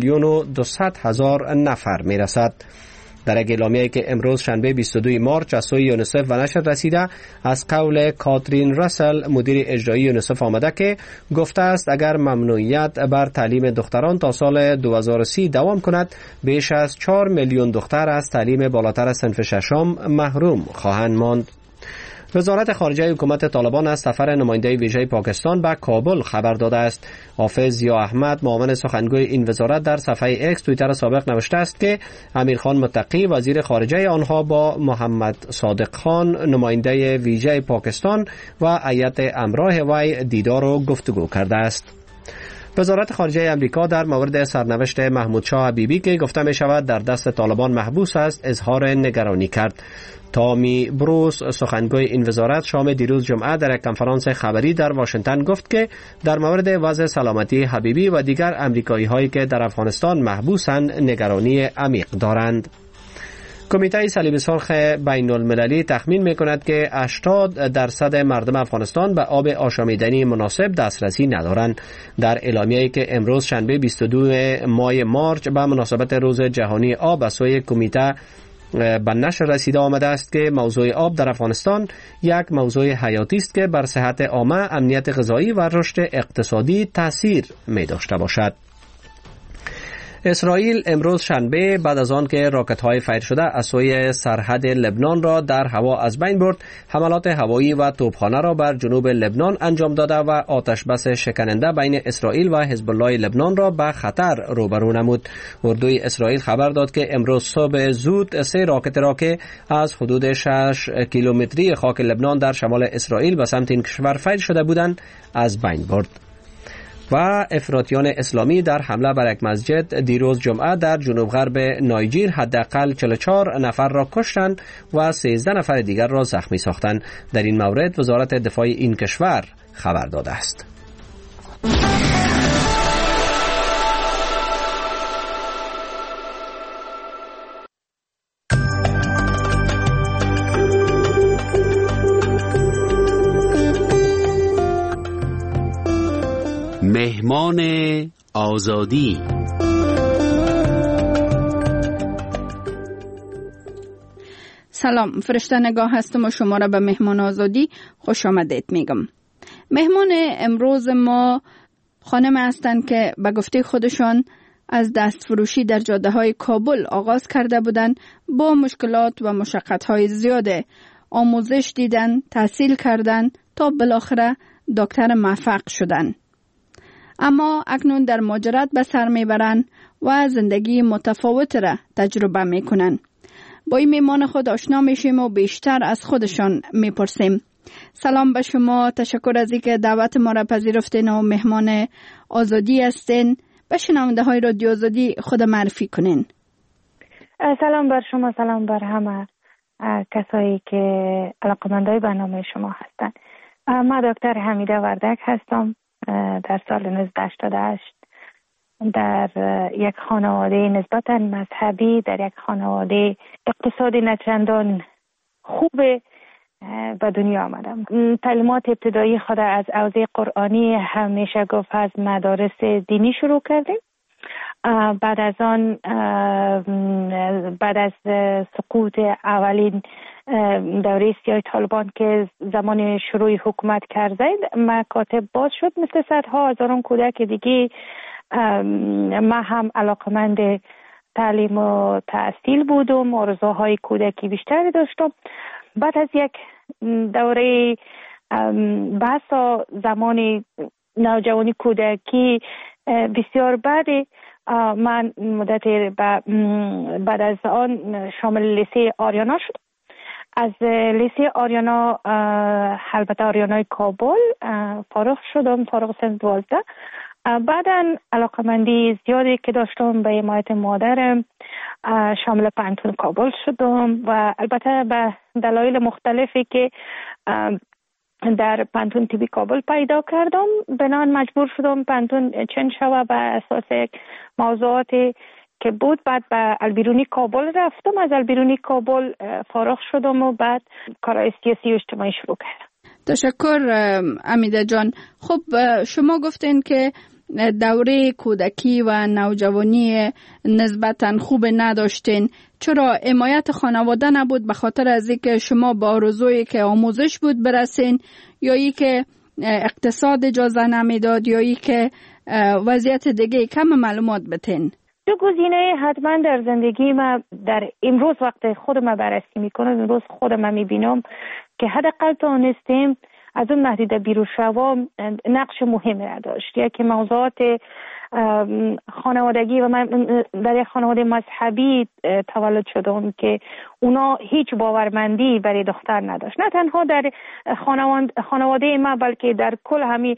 2,200,000 نفر میرسد. در یک اعلامیه‌ای که امروز شنبه 22 مارچ از سوی یونیسف و نشر رسیده از قول کاترین راسل مدیر اجرایی یونیسف آمده که گفته است اگر ممنوعیت بر تعلیم دختران تا سال 2030 دوام کند بیش از 4 میلیون دختر از تعلیم بالاتر صنف ششم محروم خواهند ماند. وزارت خارجه حکومت طالبان از سفر نماینده ویژه پاکستان به کابل خبر داده است. حافظ ضیا احمد معاون سخنگوی این وزارت در صفحه اکس توییتر سابق نوشته است که امیرخان متقی وزیر خارجه آنها با محمد صادق خان نماینده ویژه پاکستان و هیئت همراه وی دیدار و گفتگو کرده است. وزارت خارجه امریکا در مورد سرنوشت محمود شاه حبیبی که گفته می شود در دست طالبان محبوس است اظهار نگرانی کرد. تامی بروس سخنگوی این وزارت شام دیروز جمعه در یک کنفرانس خبری در واشنگتن گفت که در مورد وضع سلامتی حبیبی و دیگر امریکایی هایی که در افغانستان محبوسند نگرانی عمیق دارند. کمیته صلیب سرخ بین المللی تخمین می کند که 80% مردم افغانستان به آب آشامیدنی مناسب دسترسی ندارند. در اعلامیه‌ای که امروز شنبه 22 ماه مارچ به مناسبت روز جهانی آب از سوی کمیته به نشر رسیده آمده است که موضوع آب در افغانستان یک موضوع حیاتی است که بر صحت عامه، امنیت غذایی و رشد اقتصادی تأثیر می داشته باشد. اسرائیل امروز شنبه بعد از آن که راکت‌های فیر شده از سوی سرحد لبنان را در هوا از بین برد، حملات هوایی و توپخانه را بر جنوب لبنان انجام داده و آتش بس شکننده بین اسرائیل و حزب الله لبنان را به خطر روبرو نمود. اردوی اسرائیل خبر داد که امروز صبح زود 3 راکت را که از حدود 6 کیلومتری خاک لبنان در شمال اسرائیل به سمت این کشور فیر شده بودند از بین برد. و افراطیان اسلامی در حمله بر یک مسجد دیروز جمعه در جنوب غرب نایجیر حداقل 44 نفر را کشتند و 13 نفر دیگر را زخمی ساختند. در این مورد وزارت دفاع این کشور خبر داده است. مهمان آزادی. سلام، فرشته نگاه هستم و شما را به مهمان آزادی خوش آمدید میگم. مهمان امروز ما خانم هستند که به گفته خودشان از دستفروشی در جاده های کابل آغاز کرده بودند. با مشکلات و مشقت های زیاده آموزش دیدن، تحصیل کردن تا بالاخره دکتر موفق شدن. اما اکنون در مهاجرت به سر میبرن و زندگی متفاوت را تجربه میکنن. با این میمان خود آشنا میشیم و بیشتر از خودشان میپرسیم. سلام به شما، تشکر از اینکه دعوت ما را پذیرفتین و مهمان آزادی هستین. به شنونده های رادیو آزادی خود معرفی کنین. سلام بر شما، سلام بر همه کسایی که علاقه‌مندای برنامه شما هستند. من دکتر حمیده وردک هستم. در سال 1988 در یک خانواده نسبتاً مذهبی، در یک خانواده اقتصادی نچندان خوب به دنیا آمدم. تعلیمات ابتدایی خود از حوزه قرآنی همیشه گفت از مدارس دینی شروع کردیم. بعد از آن بعد از سقوط اولین دوره سیاه طالبان که زمان شروع حکومت کرد مکاتب باز شد. مثل صدها هزاران کودک دیگه ما هم علاقمند تعلیم و تحصیل بودم. آرزوهای کودکی بیشتری داشتم. بعد از یک دوره بحث زمان نوجوانی کودکی بسیار بعد من مدت بعد از آن شامل لیسه آریانا شد. از لیسه آریانا البته آریانای کابل فارغ شدم، فارغ سن 12. بعداً علاقمندی زیادی که داشتم به حمایت مادرم شامل پانتون کابل شدم و البته به دلایل مختلفی که در پانتون تیبی کابل پیدا کردم بنان مجبور شدم پانتون چنج شوه به اساس موضوعاتی که بود. بعد به البیرونی کابل رفتم. از البیرونی کابل فارغ شدم و بعد کارهای سیاسی و اجتماعی شروع کردم. تشکر امیده جان. خب شما گفتین که دوره کودکی و نوجوانی نسبتاً خوب نداشتین. چرا حمایت خانواده نبود؟ به خاطر از اینکه شما با آرزویی که آموزش بود برسین، یا ای که اقتصاد اجازه نمیداد، یا ای که وضعیت دیگه؟ کم معلومات بتین. دو گزینه حتما در زندگی ما در امروز وقت خودم بررسی میکنم، امروز خودم میبینم که حداقل تونستیم از اون محدوده بیرون شوم نقش مهمی را داشت. یکی موضوعات خانوادگی و من در یک خانواده مذهبی تولد شدم که اونا هیچ باورمندی برای دختر نداشت. نه تنها در خانواده ما بلکه در کل همین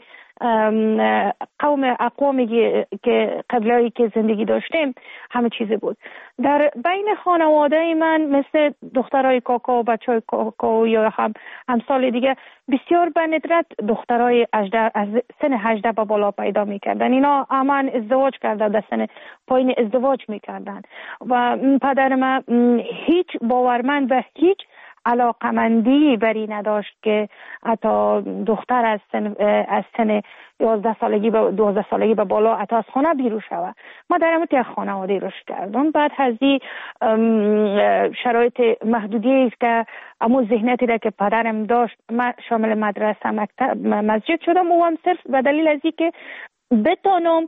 اقوامی که قبلایی که زندگی داشتیم همه چیز بود. در بین خانواده من مثل دخترای کاکا و بچهای کاکا یا همسال دیگه بسیار به ندرت دخترای از سن 18 به بالا پیدا میکردن. اینا همان ازدواج کردن، در سن پایین ازدواج میکردن و پدر من هیچ باورمند به هیچ علاقمندی بری نداشت که حتی دختر از سن 11 سالگی به 12 سالگی به بالا حتی از خانه بیرون شود. ما در همون یک خانواده رشد کردم. بعد از این شرایط محدودی است که همون ذهنیتی را که پدرم داشت، من شامل مدرسه، مکتب، مسجد شدم و هم صرف به دلیل از این که بتانم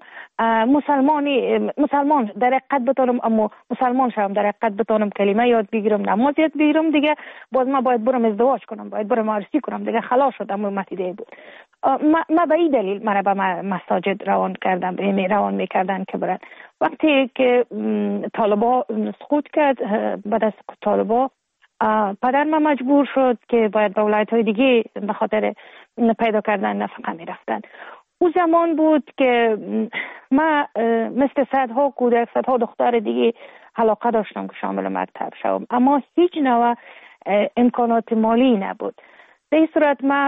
مسلمان در حقیقت بتانم، اما مسلمان شدم در حقیقت بتانم کلمه یاد بگیرم، نماز یاد بگیرم. دیگه باز ما باید برم ازدواج کنم، باید برم عروسی کنم. دیگه خلاص شدم. اون متیده بود. ما به این دلیل مرا به مساجد روان میکردن که برن. وقتی که طالبا سقوط کرد، بعد از طالبا پدر من مجبور شد که باید به ولایت‌های دیگه به خاطر پیدا کردن نفقه میرفتن. او زمان بود که من مثل صدها کودک، صدها دختر دیگه علاقه داشتم که شامل مکتب شوم، اما هیچ نوع امکانات مالی نبود. به این صورت من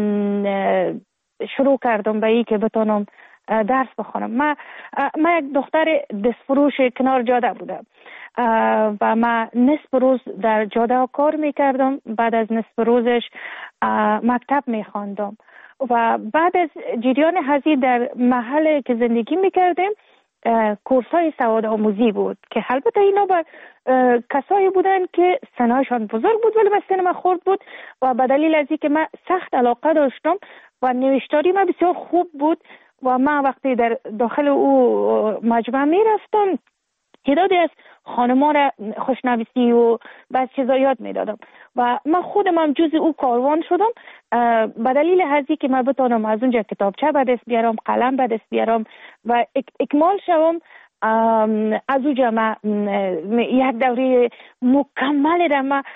شروع کردم به این که بتونم درس بخونم. من یک دختر دستفروش کنار جاده بودم و من نصف روز در جاده کار میکردم. بعد از نصف روزش مکتب میخواندم و بعد از جریان هزی در محل که زندگی میکردیم کورس های سواد آموزی بود که البته اینا با کسایی بودن که سنایشان بزرگ بود ولی سن من خرد بود و به دلیل از اینکه من سخت علاقه داشتم و نوشتاری من بسیار خوب بود و من وقتی در داخل او مجمع می رفتم تعدادی از خانم‌ها را خوشنویسی و بعض چیزا یاد میدادم و من خودم هم جز او کاروان شدم به دلیل هزی که من بتونم از اونجا کتابچه به دست بیارم، قلم به دست بیارم و اکمال شوم. از اونجا من یک دوره مکمل را من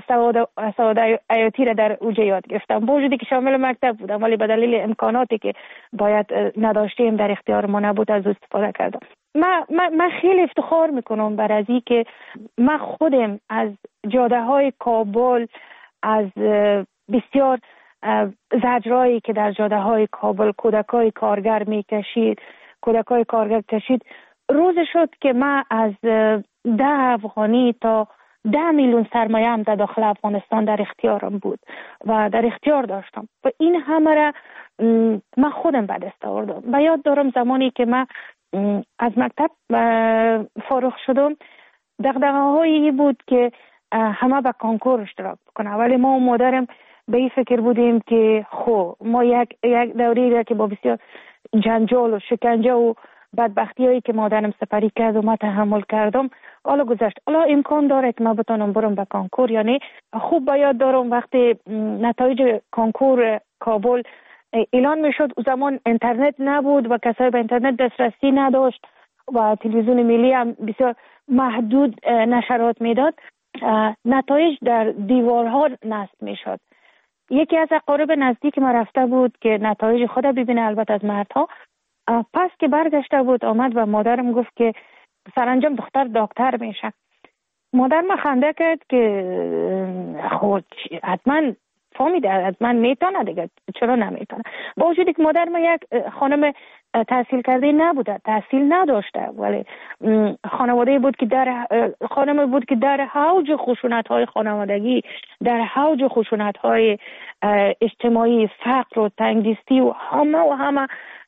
سواد عیاطی را در اونجا یاد گرفتم، با وجودی که شامل مکتب بودم ولی به دلیل امکاناتی که باید نداشتیم در اختیار ما نبود از استفاده کردم. من خیلی افتخار میکنم بر از این که من خودم از جاده های کابل، از بسیار زجرایی که در جاده های کابل کودکای کارگر میکشید، کودکای کارگر کشید، روز شد که من از 10 افغانی تا 10 میلیون سرمایه هم در داخل افغانستان در اختیارم بود و در اختیار داشتم و این همه را من خودم به دست آوردم. و یاد دارم زمانی که من از مکتب فارغ شدم دغدغه‌هایی بود که همه به کنکور اشتراک بکنه، ولی ما و مادرم به این فکر بودیم که ما یک دوری را که با بسیار جنجال و شکنجه و بدبختی هایی که مادرم سپری کرد و ما تحمل کردم حالا گذشت، حالا امکان داره که ما بتونم برم به کنکور. یعنی خوب باید دارم وقتی نتایج کنکور کابل اعلان میشد، او زمان اینترنت نبود و کسایی به اینترنت دسترسی نداشت و تلویزیون ملی هم بسیار محدود نشرات میداد، نتایج در دیوارها نصب میشد. یکی از اقارب نزدیک ما رفته بود که نتایج خود ببینه، البته از مردها. پس که برگشته بود آمد و مادرم گفت که سرانجام دختر دکتر میشه. مادر ما خنده کرد که خود حتما فهمیده، حتما میتونه دیگه، چرا نمیتونه؟ با وجودی که مادر ما یک خانم تحصیل کرده نبوده، تحصیل نداشته، ولی خانواده بود که خانم بود که در حوج خشونت‌های خانوادگی، در حوج خشونت‌های اجتماعی، فقر و تنگدستی و همه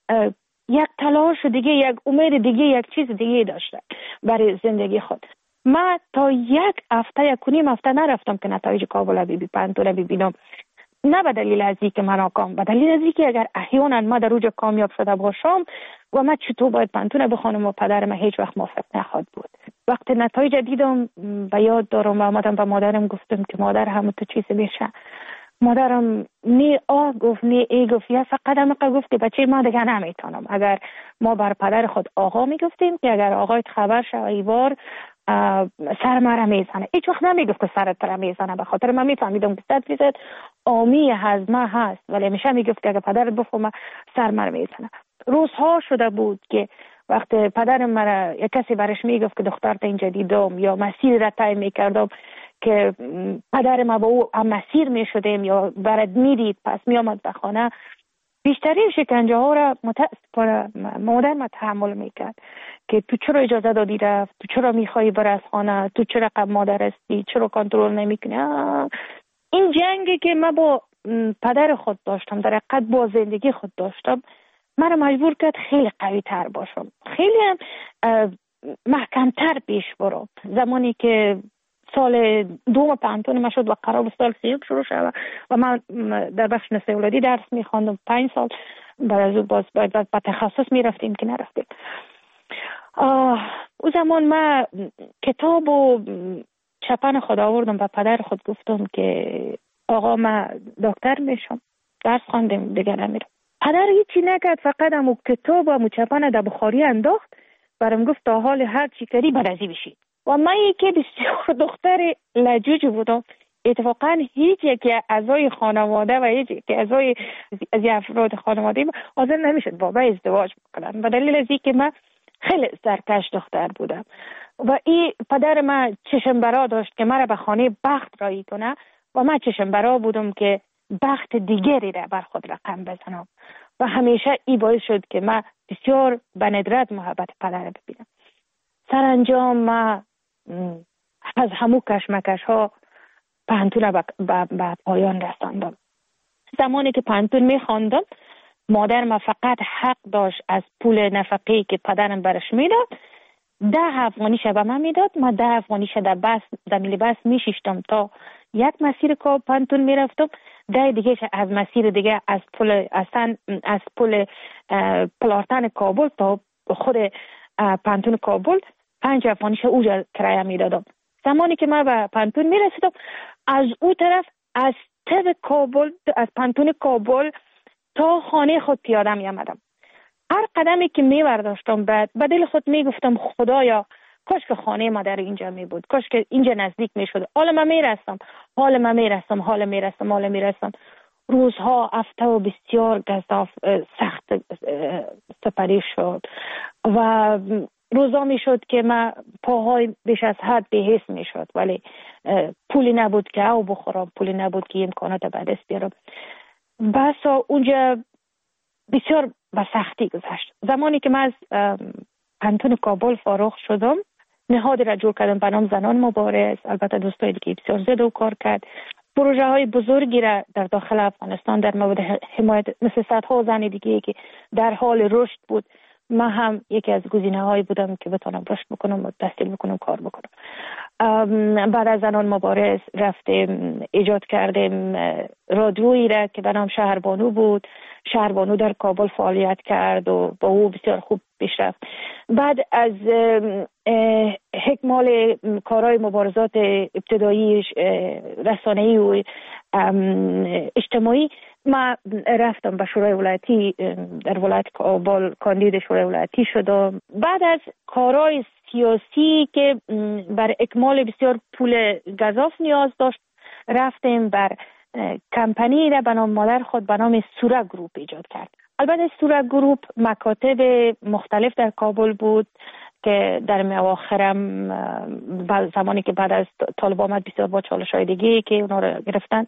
یک تلاش دیگه، یک امید دیگه، یک چیز دیگه داشته برای زندگی خود. من تا یک هفته، 1.5 هفته نرفتم که نتایج کابل پانتون ببینم، نه به دلیل از اینکه من ناکام، به دلیل از اینکه اگر احیانا ما در اوج کامیاب شده باشم و من چطور باید پانتون بخونم و پدرم هیچ وقت موافق نخواهد بود. وقتی نتایج دیدم به یاد دارم و آمدم به مادرم گفتم که مادر همون تو چیز میشه. مادرم نی آه گفت نی ای گفت، یا فقط هم گفت که بچه ما دیگه نمیتونم. اگر ما بر پدر خود آقا میگفتیم که اگر آقایت خبر شه ایوار سر مرا میزنه، هیچ وقت نمیگفت که سرت را میزنه، به خاطر من میفهمیدم که 100% آمی هضمه هست، ولی همیشه میگفت که اگر پدرت بفهمه سر مرا میزنه. روزها شده بود که وقتی پدرم مرا یک کسی برش میگفت که دخترت اینجا دیدم یا مسیر را طی میکردم که پدر ما با او هم مسیر میشدیم یا برد میدید، پس میامد به خانه، بیشترین شکنجه ها را متاسفانه مادر ما تحمل میکرد که تو چرا اجازه دادی رفت، تو چرا میخوایی بر از خانه، تو چرا قبل مادر هستی، چرا کنترل نمیکنی. این جنگی که من با پدر خود داشتم، در حقیقت با زندگی خود داشتم، من مجبور کرد خیلی قوی تر باشم، خیلی محکمتر پیش برم. زمانی که سال 2 پانتون ما شد و قرار بود سال 3 شروع شد و من در بخش نسل اولادی درس میخواندم 5 سال، بعد از اون باز باید به تخصص میرفتیم که نرفتیم. او زمان من کتاب و چپن خود آوردم و پدر خود گفتم که آقا من دکتر میشم، درس خواندم دیگه نمیرم. پدر هیچی نکرد، فقط همون کتاب و چپن در بخاری انداخت، برام گفت تا حال هر چی کردی برازی بشی. و من یکی بسیار دختر لجوج بودم، اتفاقا هیچ یکی اعضای خانواده و هیچ یکی اعضای از افراد خانواده حاضر نمیشد با من ازدواج بکنن، به دلیل از اینکه من خیلی سرکش دختر بودم و این پدر من چشم برا داشت که مرا به خانه بخت رایی کنه و من چشم برا بودم که بخت دیگری را بر خود رقم بزنم و همیشه این باعث شد که من بسیار به ندرت محبت پدر ببینم. سرانجام من از همو کشمکش ها پانتون به پایان رساندم. زمانی که پانتون میخواندم مادر ما فقط حق داشت از پول نفقه‌ای که پدرم برش میداد 10 افغانیش به من میداد. ما 10 افغانیش در ملی بس میشیشتم تا یک مسیر که پانتون میرفتم، 10 دیگه از مسیر دیگه از پل پلارتن کابل تا خود پانتون کابل 5 افغانیش اوجا کرایه میدادم. زمانی که من به پانتون میرسیدم، از او طرف از تب کابل، از پانتون کابل تا خانه خود پیاده می آمدم. هر قدمی که می برداشتم به دل خود می گفتم خدایا کاش که خانه ما در اینجا می بود، کاش که اینجا نزدیک می شد. حالا من می رسم. روزها هفته و بسیار گزاف سخت سپری شد و روزا می شد که من پاهای بیش از حد بی‌حس می شد، ولی پولی نبود که او بخورم، پولی نبود که امکانات به دست بیارم. بسا اونجا بسیار به سختی گذشت. زمانی که من از پانتون کابل فارغ شدم، نهادی را جور کردم به نام زنان مبارز. البته دوستای دیگه بسیار زیاده و کار کرد. پروژه های بزرگی را در داخل افغانستان در مورد حمایت مثل صدها زن دیگه که در حال رشد بود، من هم یکی از گزینه‌هایی بودم که بتونم رشد بکنم و تحصیل بکنم، کار بکنم. بعد از زنان مبارز رفتیم ایجاد کردیم رادیویی را که به نام شهربانو بود. شهربانو در کابل فعالیت کرد و با او بسیار خوب پیش رفت. بعد از اکمال کارهای مبارزات ابتدایی رسانه‌ای و اجتماعی، ما رفتم به شورای ولایتی در ولایت کابل، کاندید شورای ولایتی شدم. بعد از کارهای سیاسی که بر اکمال بسیار پول گزاف نیاز داشت، رفتیم بر کمپانی را به نام مادر خود به نام سورا گروپ ایجاد کرد. البته سورا گروپ مکاتب مختلف در کابل بود که در اواخرم زمانی که بعد از طالبان آمد بسیار با چالش‌های دیگه که اونا رو گرفتن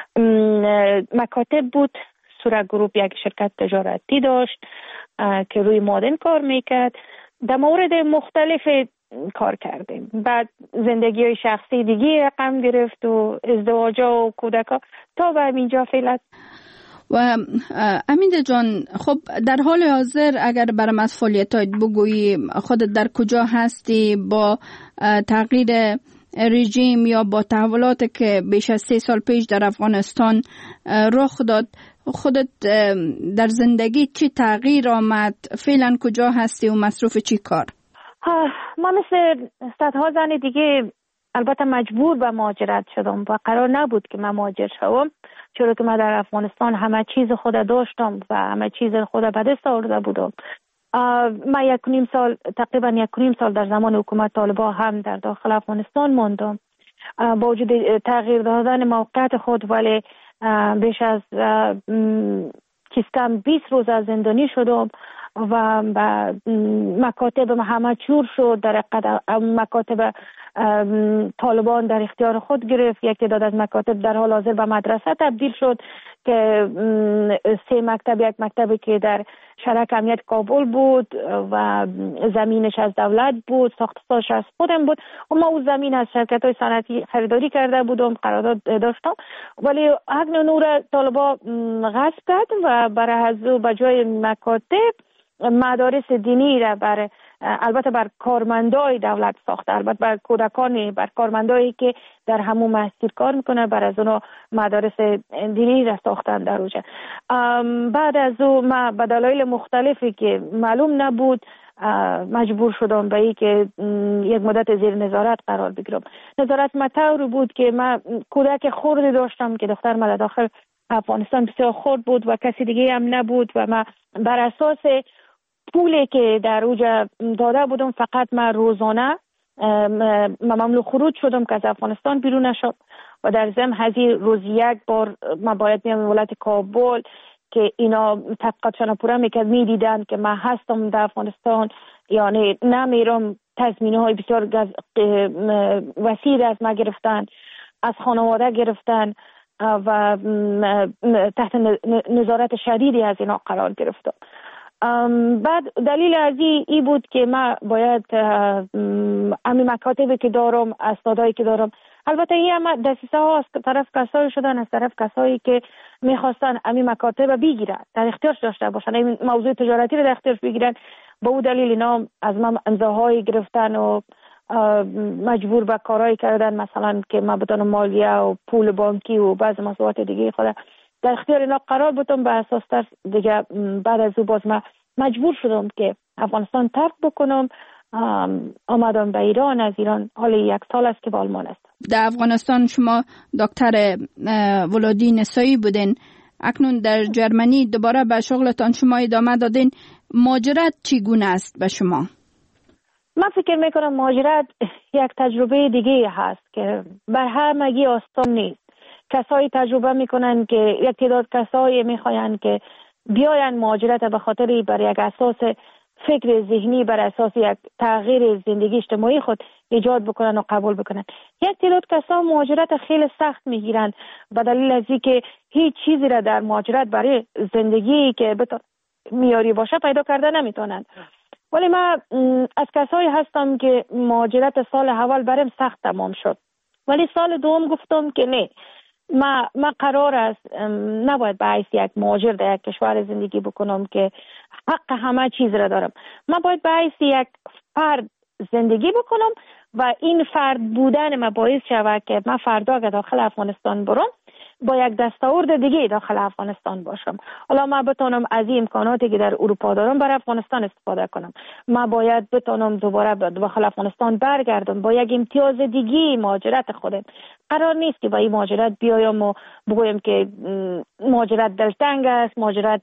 مکاتب بود. سورا گروپ یک شرکت تجارتی داشت که روی مادن کار میکرد. در مورد مختلف کار کردیم. بعد زندگی شخصی دیگه رقم گرفت و ازدواج و کودکا تا به اینجا فعلا. و امیده جان، خب در حال حاضر اگر برام از فعالیتات بگویی، خودت در کجا هستی با تغییر رژیم یا با تحولات که بیش از 3 سال پیش در افغانستان رخ داد، خودت در زندگی چی تغییر آمد؟ فعلا کجا هستی و مصروف چی کار؟ ما مثل صدها زن دیگه البته مجبور به مهاجرت شدم و قرار نبود که من مهاجر شوم، چرا که من در افغانستان همه چیز خود داشتم و همه چیز خود به دست آورده بودم. من تقریبا 1.5 سال در زمان حکومت طالبان هم در داخل افغانستان ماندم. با وجود تغییر دادن موقعیت خود، ولی بیش از کم 20 روز از زندانی شدم و مکاتب همه چور شد. در مکاتب طالبان در اختیار خود گرفت. یک تعداد از مکاتب در حال حاضر به مدرسه تبدیل شد که 3 مکتب، یک مکتبی که در شرک امنیت کابل بود و زمینش از دولت بود، ساختش از خودم بود و ما اون زمین از شرکت‌های صنعتی خریداری کرده بودم، قرارداد داشتم، ولی حق نور طالبان غصب کرد و برای از به جای مکاتب مدارس دینی را البته بر کارمندای دولت ساخته، البته بر کودکانی، بر کارمندایی که در همون مسجد کار میکنه، بر از اونها مدارس دینی را ساختن در اونجا. بعد از اون ما به دلایل مختلفی که معلوم نبود مجبور شدم به این که یک مدت زیر نظارت قرار بگیرم. نظارت مطور بود که من کودک خردی داشتم که دختر من داخل افغانستان بسیار خرد بود و کسی دیگه هم نبود و من بر اساس پولی که در اوجا داده بودم فقط من روزانه ممنوع خروج شدم که از افغانستان بیرون نشم و در ضمن هزینه روز یک بار من باید میام ولایت کابل که اینا تحقیقاتشان پورا میدیدن که من هستم در افغانستان، یعنی نمیرم. تضمینه های بسیار وسیع از ما گرفتن، از خانواده گرفتن و تحت نظارت شدیدی از اینا قرار گرفتم. بعد دلیل از این بود که من باید امی مکاتبی که دارم، اسنادایی که دارم، البته این هم دسیسه ها از طرف کسایی شدن، از طرف کسایی که میخواستن امی مکاتب بگیرن، در اختیارش داشته باشن، این موضوع تجارتی رو در اختیارش بگیرن به او دلیل اینا از من امضاهای گرفتن و مجبور به کارهای کردن، مثلا که من بتونم مالیه و پول بانکی و بعض مسئولیت دیگه خود در اختیار اینا قرار بدم. به اساس ترس دیگه بعد از او باز من مجبور شدم که افغانستان ترک بکنم. آمدم به ایران. از ایران حال 1 سال است که به آلمان است. در افغانستان شما دکتر ولادی نسایی بودین، اکنون در جرمنی دوباره به شغلتان شما ادامه دادین. مهاجرت چگونه است به شما؟ من فکر میکنم مهاجرت یک تجربه دیگه هست که بر همگی آسان نیست. کسایی تجربه میکنن که یک تعداد کسایی میخواین که بیاین مهاجرت به خاطر بر یک اساس فکر ذهنی، بر اساس یک تغییر زندگی اجتماعی خود ایجاد بکنن و قبول بکنن. یک تعداد کسا مهاجرت خیلی سخت میگیرن به دلیل از اینکه هیچ چیزی را در مهاجرت برای زندگی که میاری باشه پیدا کرده نمیتونن. ولی من از کسایی هستم که مهاجرت سال اول برام سخت تمام شد، ولی سال دوم گفتم که نه، من قرار است نباید به حیث یک مهاجر در یک کشور زندگی بکنم که حق همه چیز را دارم. من باید به حیث یک فرد زندگی بکنم و این فرد بودن من باعث شود که من فردا که داخل افغانستان برم با یک دستاورد دیگه داخل افغانستان باشم. حالا من بتونم از این امکاناتی که در اروپا دارم برای افغانستان استفاده کنم. من باید بتونم دوباره داخل افغانستان برگردم با یک امتیاز دیگه مهاجرت خودم. قرار نیست که با این مهاجرت بیایم و بگویم که مهاجرت دلتنگ است، مهاجرت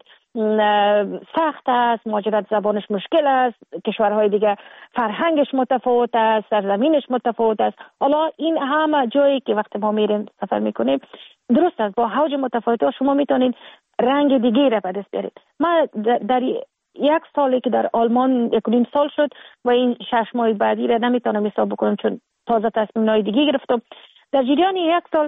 سخت است، مهاجرت زبانش مشکل است، کشورهای دیگه فرهنگش متفاوت است، سرزمینش متفاوت است. حالا این همه جایی که وقتی ما میریم سفر میکنیم درست است، با حوج متفاوت شما میتونید رنگ دیگه را به دست بیارید. من در 1 سالی که در آلمان 1.5 سال شد و این 6 ماه بعدی را نمیتونم حساب بکنم چون تازه تصمیم‌های دیگه گرفتم. در جریان 1 سال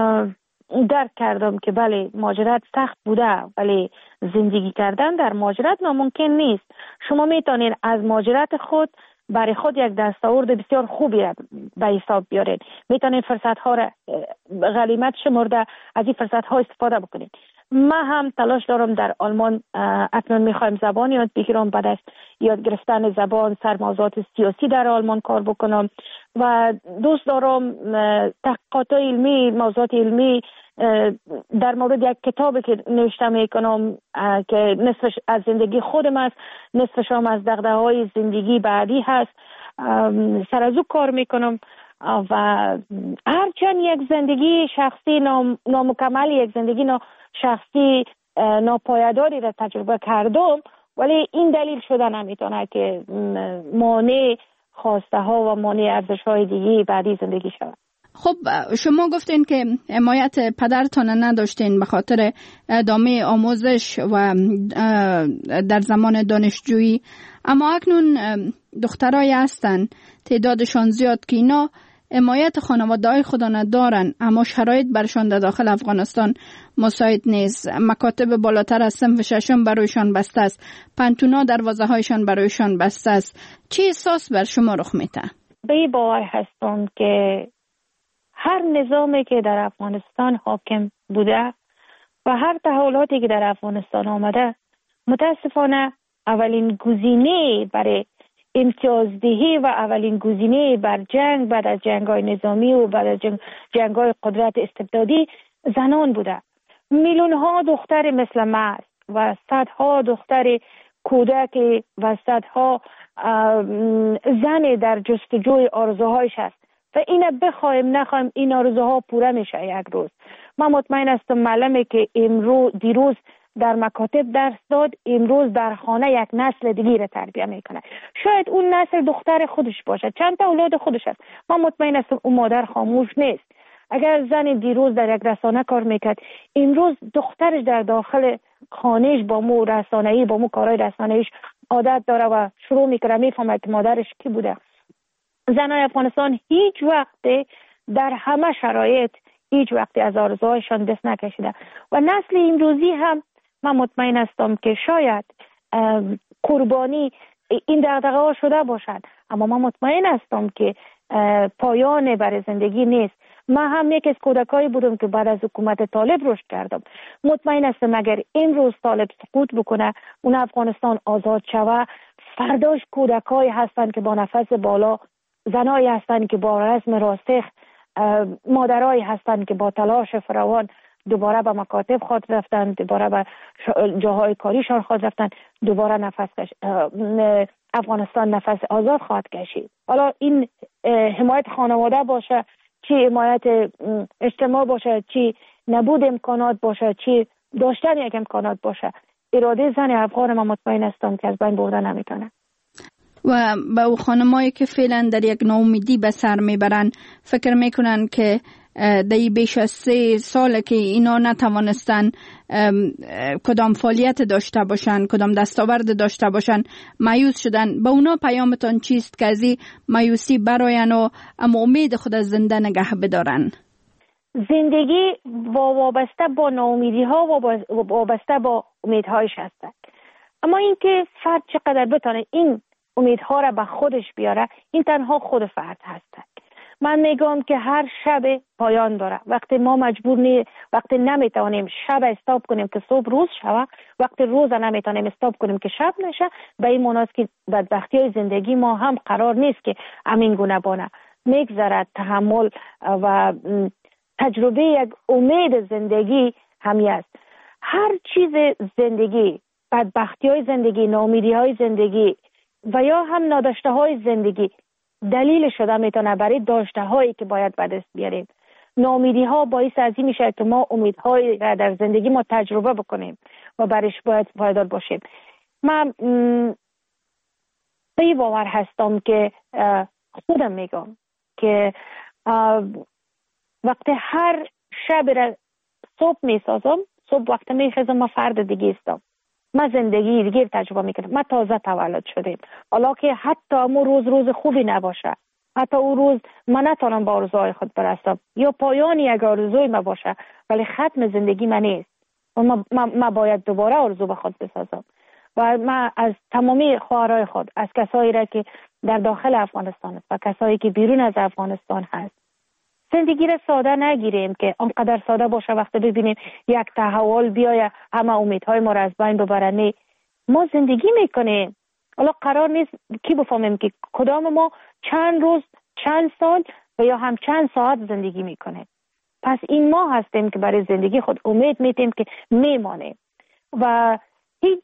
درک کردم که بله مهاجرت سخت بوده، ولی زندگی کردن در مهاجرت ناممکن نیست. شما میتونید از مهاجرت خود برای خود یک دستاورد بسیار خوبی را به حساب بیارید. میتونید فرصت ها را غنیمت شمرده از این فرصت ها استفاده بکنید. من هم تلاش دارم در آلمان اکنون میخوایم زبان یاد بگیرم، بعد از یاد گرفتن زبان سر موضوعات سیاسی در آلمان کار بکنم و دوست دارم تحقیقات علمی، موضوعات علمی در مورد یک کتابی که نوشته میکنم که نصفش از زندگی خودم است، نصفش هم از دغدغه‌های زندگی بعدی هست، سر از او کار میکنم و هرچند یک زندگی شخصی نامکمل، یک زندگی شخصی ناپایداری را تجربه کردم، ولی این دلیل شده نمیتونه که مانع خواسته ها و مانع ارزش های دیگه بعدی زندگی شود. خب شما گفتین که حمایت پدرتان نداشتین به خاطر ادامه آموزش و در زمان دانشجویی، اما اکنون دخترای هستن تعدادشان زیاد که اینا حمایت خانواده‌های خود ندارن، اما شرایط برشان در داخل افغانستان مساعد نیست. مکاتب بالاتر از صنف 6 برایشان بسته است، پنتونا دروازه‌هایشان برایشان بسته است. چه احساس بر شما رخ میده؟ به این باور هستم که هر نظامی که در افغانستان حاکم بوده و هر تحولاتی که در افغانستان آمده، متاسفانه اولین گزینه برای امتیازدهی و اولین گزینه بر جنگ بعد از جنگ‌های نظامی و بعد از جنگ‌های قدرت استبدادی زنان بوده. میلیون‌ها دختر مثل من و صدها دختر کودک و صدها زن در جستجوی آرزوهایش است و اینا بخوایم نخوایم این آرزوها پوره میشه یک روز. من مطمئن هستم معلمی که دیروز در مکاتب درس داد، امروز در خانه یک نسل دیگه را تربیت میکنه. شاید اون نسل دختر خودش باشه، چند تا اولاد خودش است. من مطمئن هستم اون مادر خاموش نیست. اگر زن دیروز در یک رسانه کار میکرد، امروز دخترش در داخل خانهش با مو رسانه‌ای، با مو کارهای رسانه‌ایش عادت داره و شروع میکنه میفهمه که مادرش کی بوده. زنای افغانستان هیچ وقت در همه شرایط هیچ وقت از آرزوهایشان دست نکشیده و نسل امروزی هم من مطمئن هستم که شاید قربانی این دغدغه ها شده باشد، اما من مطمئن هستم که پایان برای زندگی نیست من هم یک از کودکایی بودم که بعد از حکومت طالب رشد کردم. مطمئن هستم اگر امروز طالب سقوط بکنه، اون افغانستان آزاد شوه، فرداش کودکایی هستند که با نفس بالا، زنایی هستند که با رزم راسخ، مادرایی هستند که با تلاش فراوان دوباره به مکاتب خود رفتن، دوباره به جاهای کاریشان خود رفتن، دوباره افغانستان نفس آزاد خواهد کشید. حالا این حمایت خانواده باشه، چی حمایت اجتماع باشه، چی نبود امکانات باشه، چی داشتن یک امکانات باشه، اراده زن افغان ما مطمئن هستم که از بین بردن نمیتونه. و به او خانمایی که فعلا در یک ناامیدی به سر میبرن، فکر میکنن که در بیش از 3 سال که اینا نتوانستن کدام فعالیت داشته باشن، کدام دستاورد داشته باشن، مایوس شدن. به اونا پیامتان چیست که از این مایوسی براین و اما امید خود از زنده نگه بدارن؟ زندگی وابسته با ناامیدی ها و وابسته با امیدهایش هستند، اما اینکه فرد چقدر بتونه این امیدها را به خودش بیاره، این تنها خود فرد هست. من میگم که هر شب پایان داره. وقتی ما وقتی نمیتونیم شب استاپ کنیم که صبح روز شوه، وقتی روز نمیتونیم استاپ کنیم که شب نشه، به این معناست که بدبختی های زندگی ما هم قرار نیست که همین گونه بانه. میگذرد تحمل و تجربه یک امید زندگی همی است. هر چیز زندگی، بدبختی های زندگی، ناامیدی های زندگی و یا هم ناداشته های زندگی دلیل شده میتونه برای داشته هایی که باید به دست بیاریم. ناامیدی ها باعث از این میشه که ما امیدهایی را در زندگی ما تجربه بکنیم و برش باید پایدار باشیم. من به این باور هستم که خودم میگم که وقتی هر شب را صبح میسازم، صبح وقتی میخیزم ما فرد دیگه استم، ما زندگی دیگه تجربه میکنم. ما تازه تولد شدیم، حالا که حتی امو روز خوبی نباشه، حتی اون روز من نتونم با آرزوهای خود برسم یا پایانی یک آرزوی ما باشه، ولی ختم زندگی من نیست و ما باید دوباره آرزو به خود بسازم. و من از تمامی خواهرای خود، از کسایی را که در داخل افغانستان است و کسایی که بیرون از افغانستان هست، زندگی را ساده نگیریم که آنقدر ساده باشه وقتی ببینیم یک تحول بیایه همه امیدهای ما را از بین ببرن. ما زندگی میکنیم. حالا قرار نیست کی بفهمیم که کدام ما چند روز، چند سال و یا هم چند ساعت زندگی میکنیم. پس این ما هستیم که برای زندگی خود امید میتیم که میمانیم و هیچ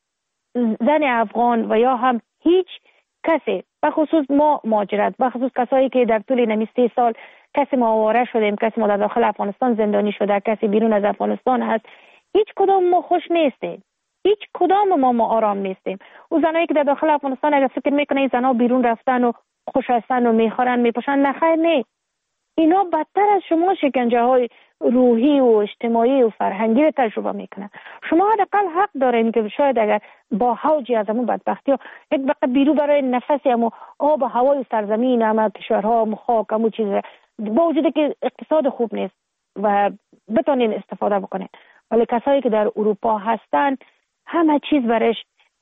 زن افغان و یا هم هیچ کسی، بخصوص ما مهاجرت، بخصوص کسایی که در طول نمی 3 سال کسی ما آواره شدیم، کسی ما در داخل افغانستان زندانی شده، کسی بیرون از افغانستان هست، هیچ کدام ما خوش نیستیم، هیچ کدام ما آرام نیستیم. او زنایی که در داخل افغانستان اگر فکر میکنه این زنا بیرون رفتن و خوش هستن و میخورن میپوشن، نخیر نه، اینا بدتر از شما شکنجه های روحی و اجتماعی و فرهنگی رو تجربه میکنن. شما حداقل حق دارین که شاید اگر با حوجی از همون بدبختی ها یک بقیه بیرو برای نفسی همون آب و هوای سرزمین همه کشورها همون خاک همون چیز با وجوده که اقتصاد خوب نیست و بتونین استفاده بکنین، ولی کسایی که در اروپا هستن همه چیز برش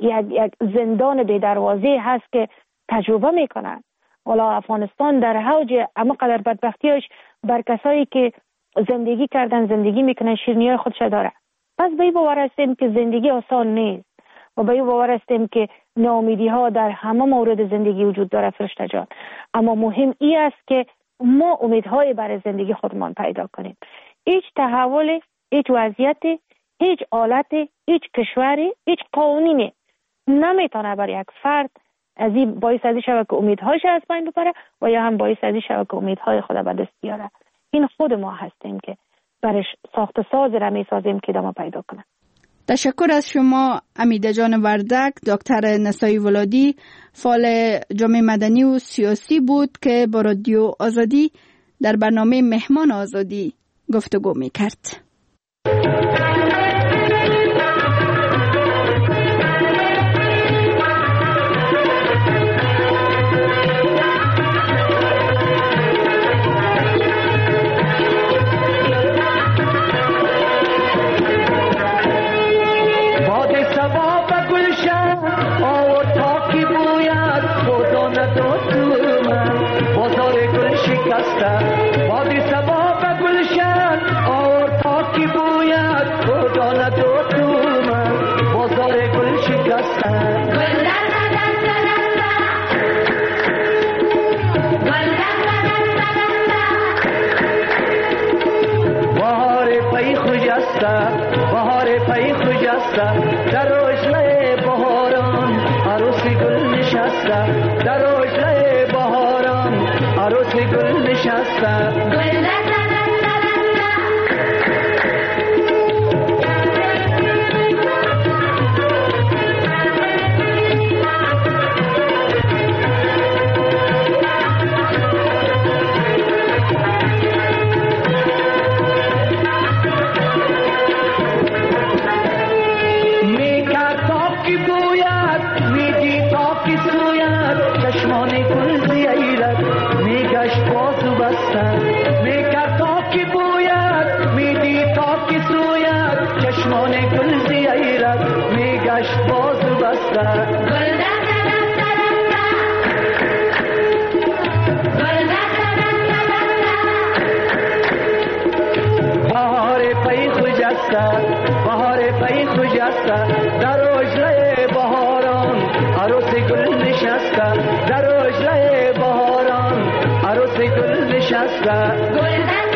یک زندان بی دروازه هست که تجربه میکنن. حالا افغانستان در حوج اما قدر بدبختیش بر کسایی که زندگی کردن، زندگی میکنن، شیرینی‌های خودش داره. پس به این باور هستیم که زندگی آسان نیست و به این باور هستیم که ناامیدی ها در همه مورد زندگی وجود داره فرشته جان، اما مهم این است که ما امیدهای برای زندگی خودمان پیدا کنیم. هیچ تحول، هیچ وضعیت، هیچ حالت، هیچ کشوری، هیچ قانونی نمیتونه برای یک فرد از این باعث از این شود که امیدهایش از بین ببره و یا هم باعث از این شود که امیدهای خود به دست بیاره. این خود ما هستیم که برش ساخت ساز را میسازیم که دما پیدا کنه. تشکر از شما امیده جان وردک. دکتر نسایی ولادی فعال جامعه مدنی و سیاسی بود که با رادیو آزادی در برنامه مهمان آزادی گفتگو میکرد. بازار گلشن شکسته بادی سبا به گلشن آور تا کی بوید او داند و تو من بازار گل شکسته بهار پی خوجسته بهار پی خوجسته در اوجله بهاران عروس گل نشسته در اوجله بهاران عروس گل نشسته چشمان گل زیرت میگشت باز و بستن میکرد تا کی بوید میدی تا کی سوید چشمان گل زیرت میگشت باز و بستن بهار پی خوجسته بهار پی خوجسته در اوجله بهاران عروس گل نشسته در اوجله بهاران عروس گل نشسته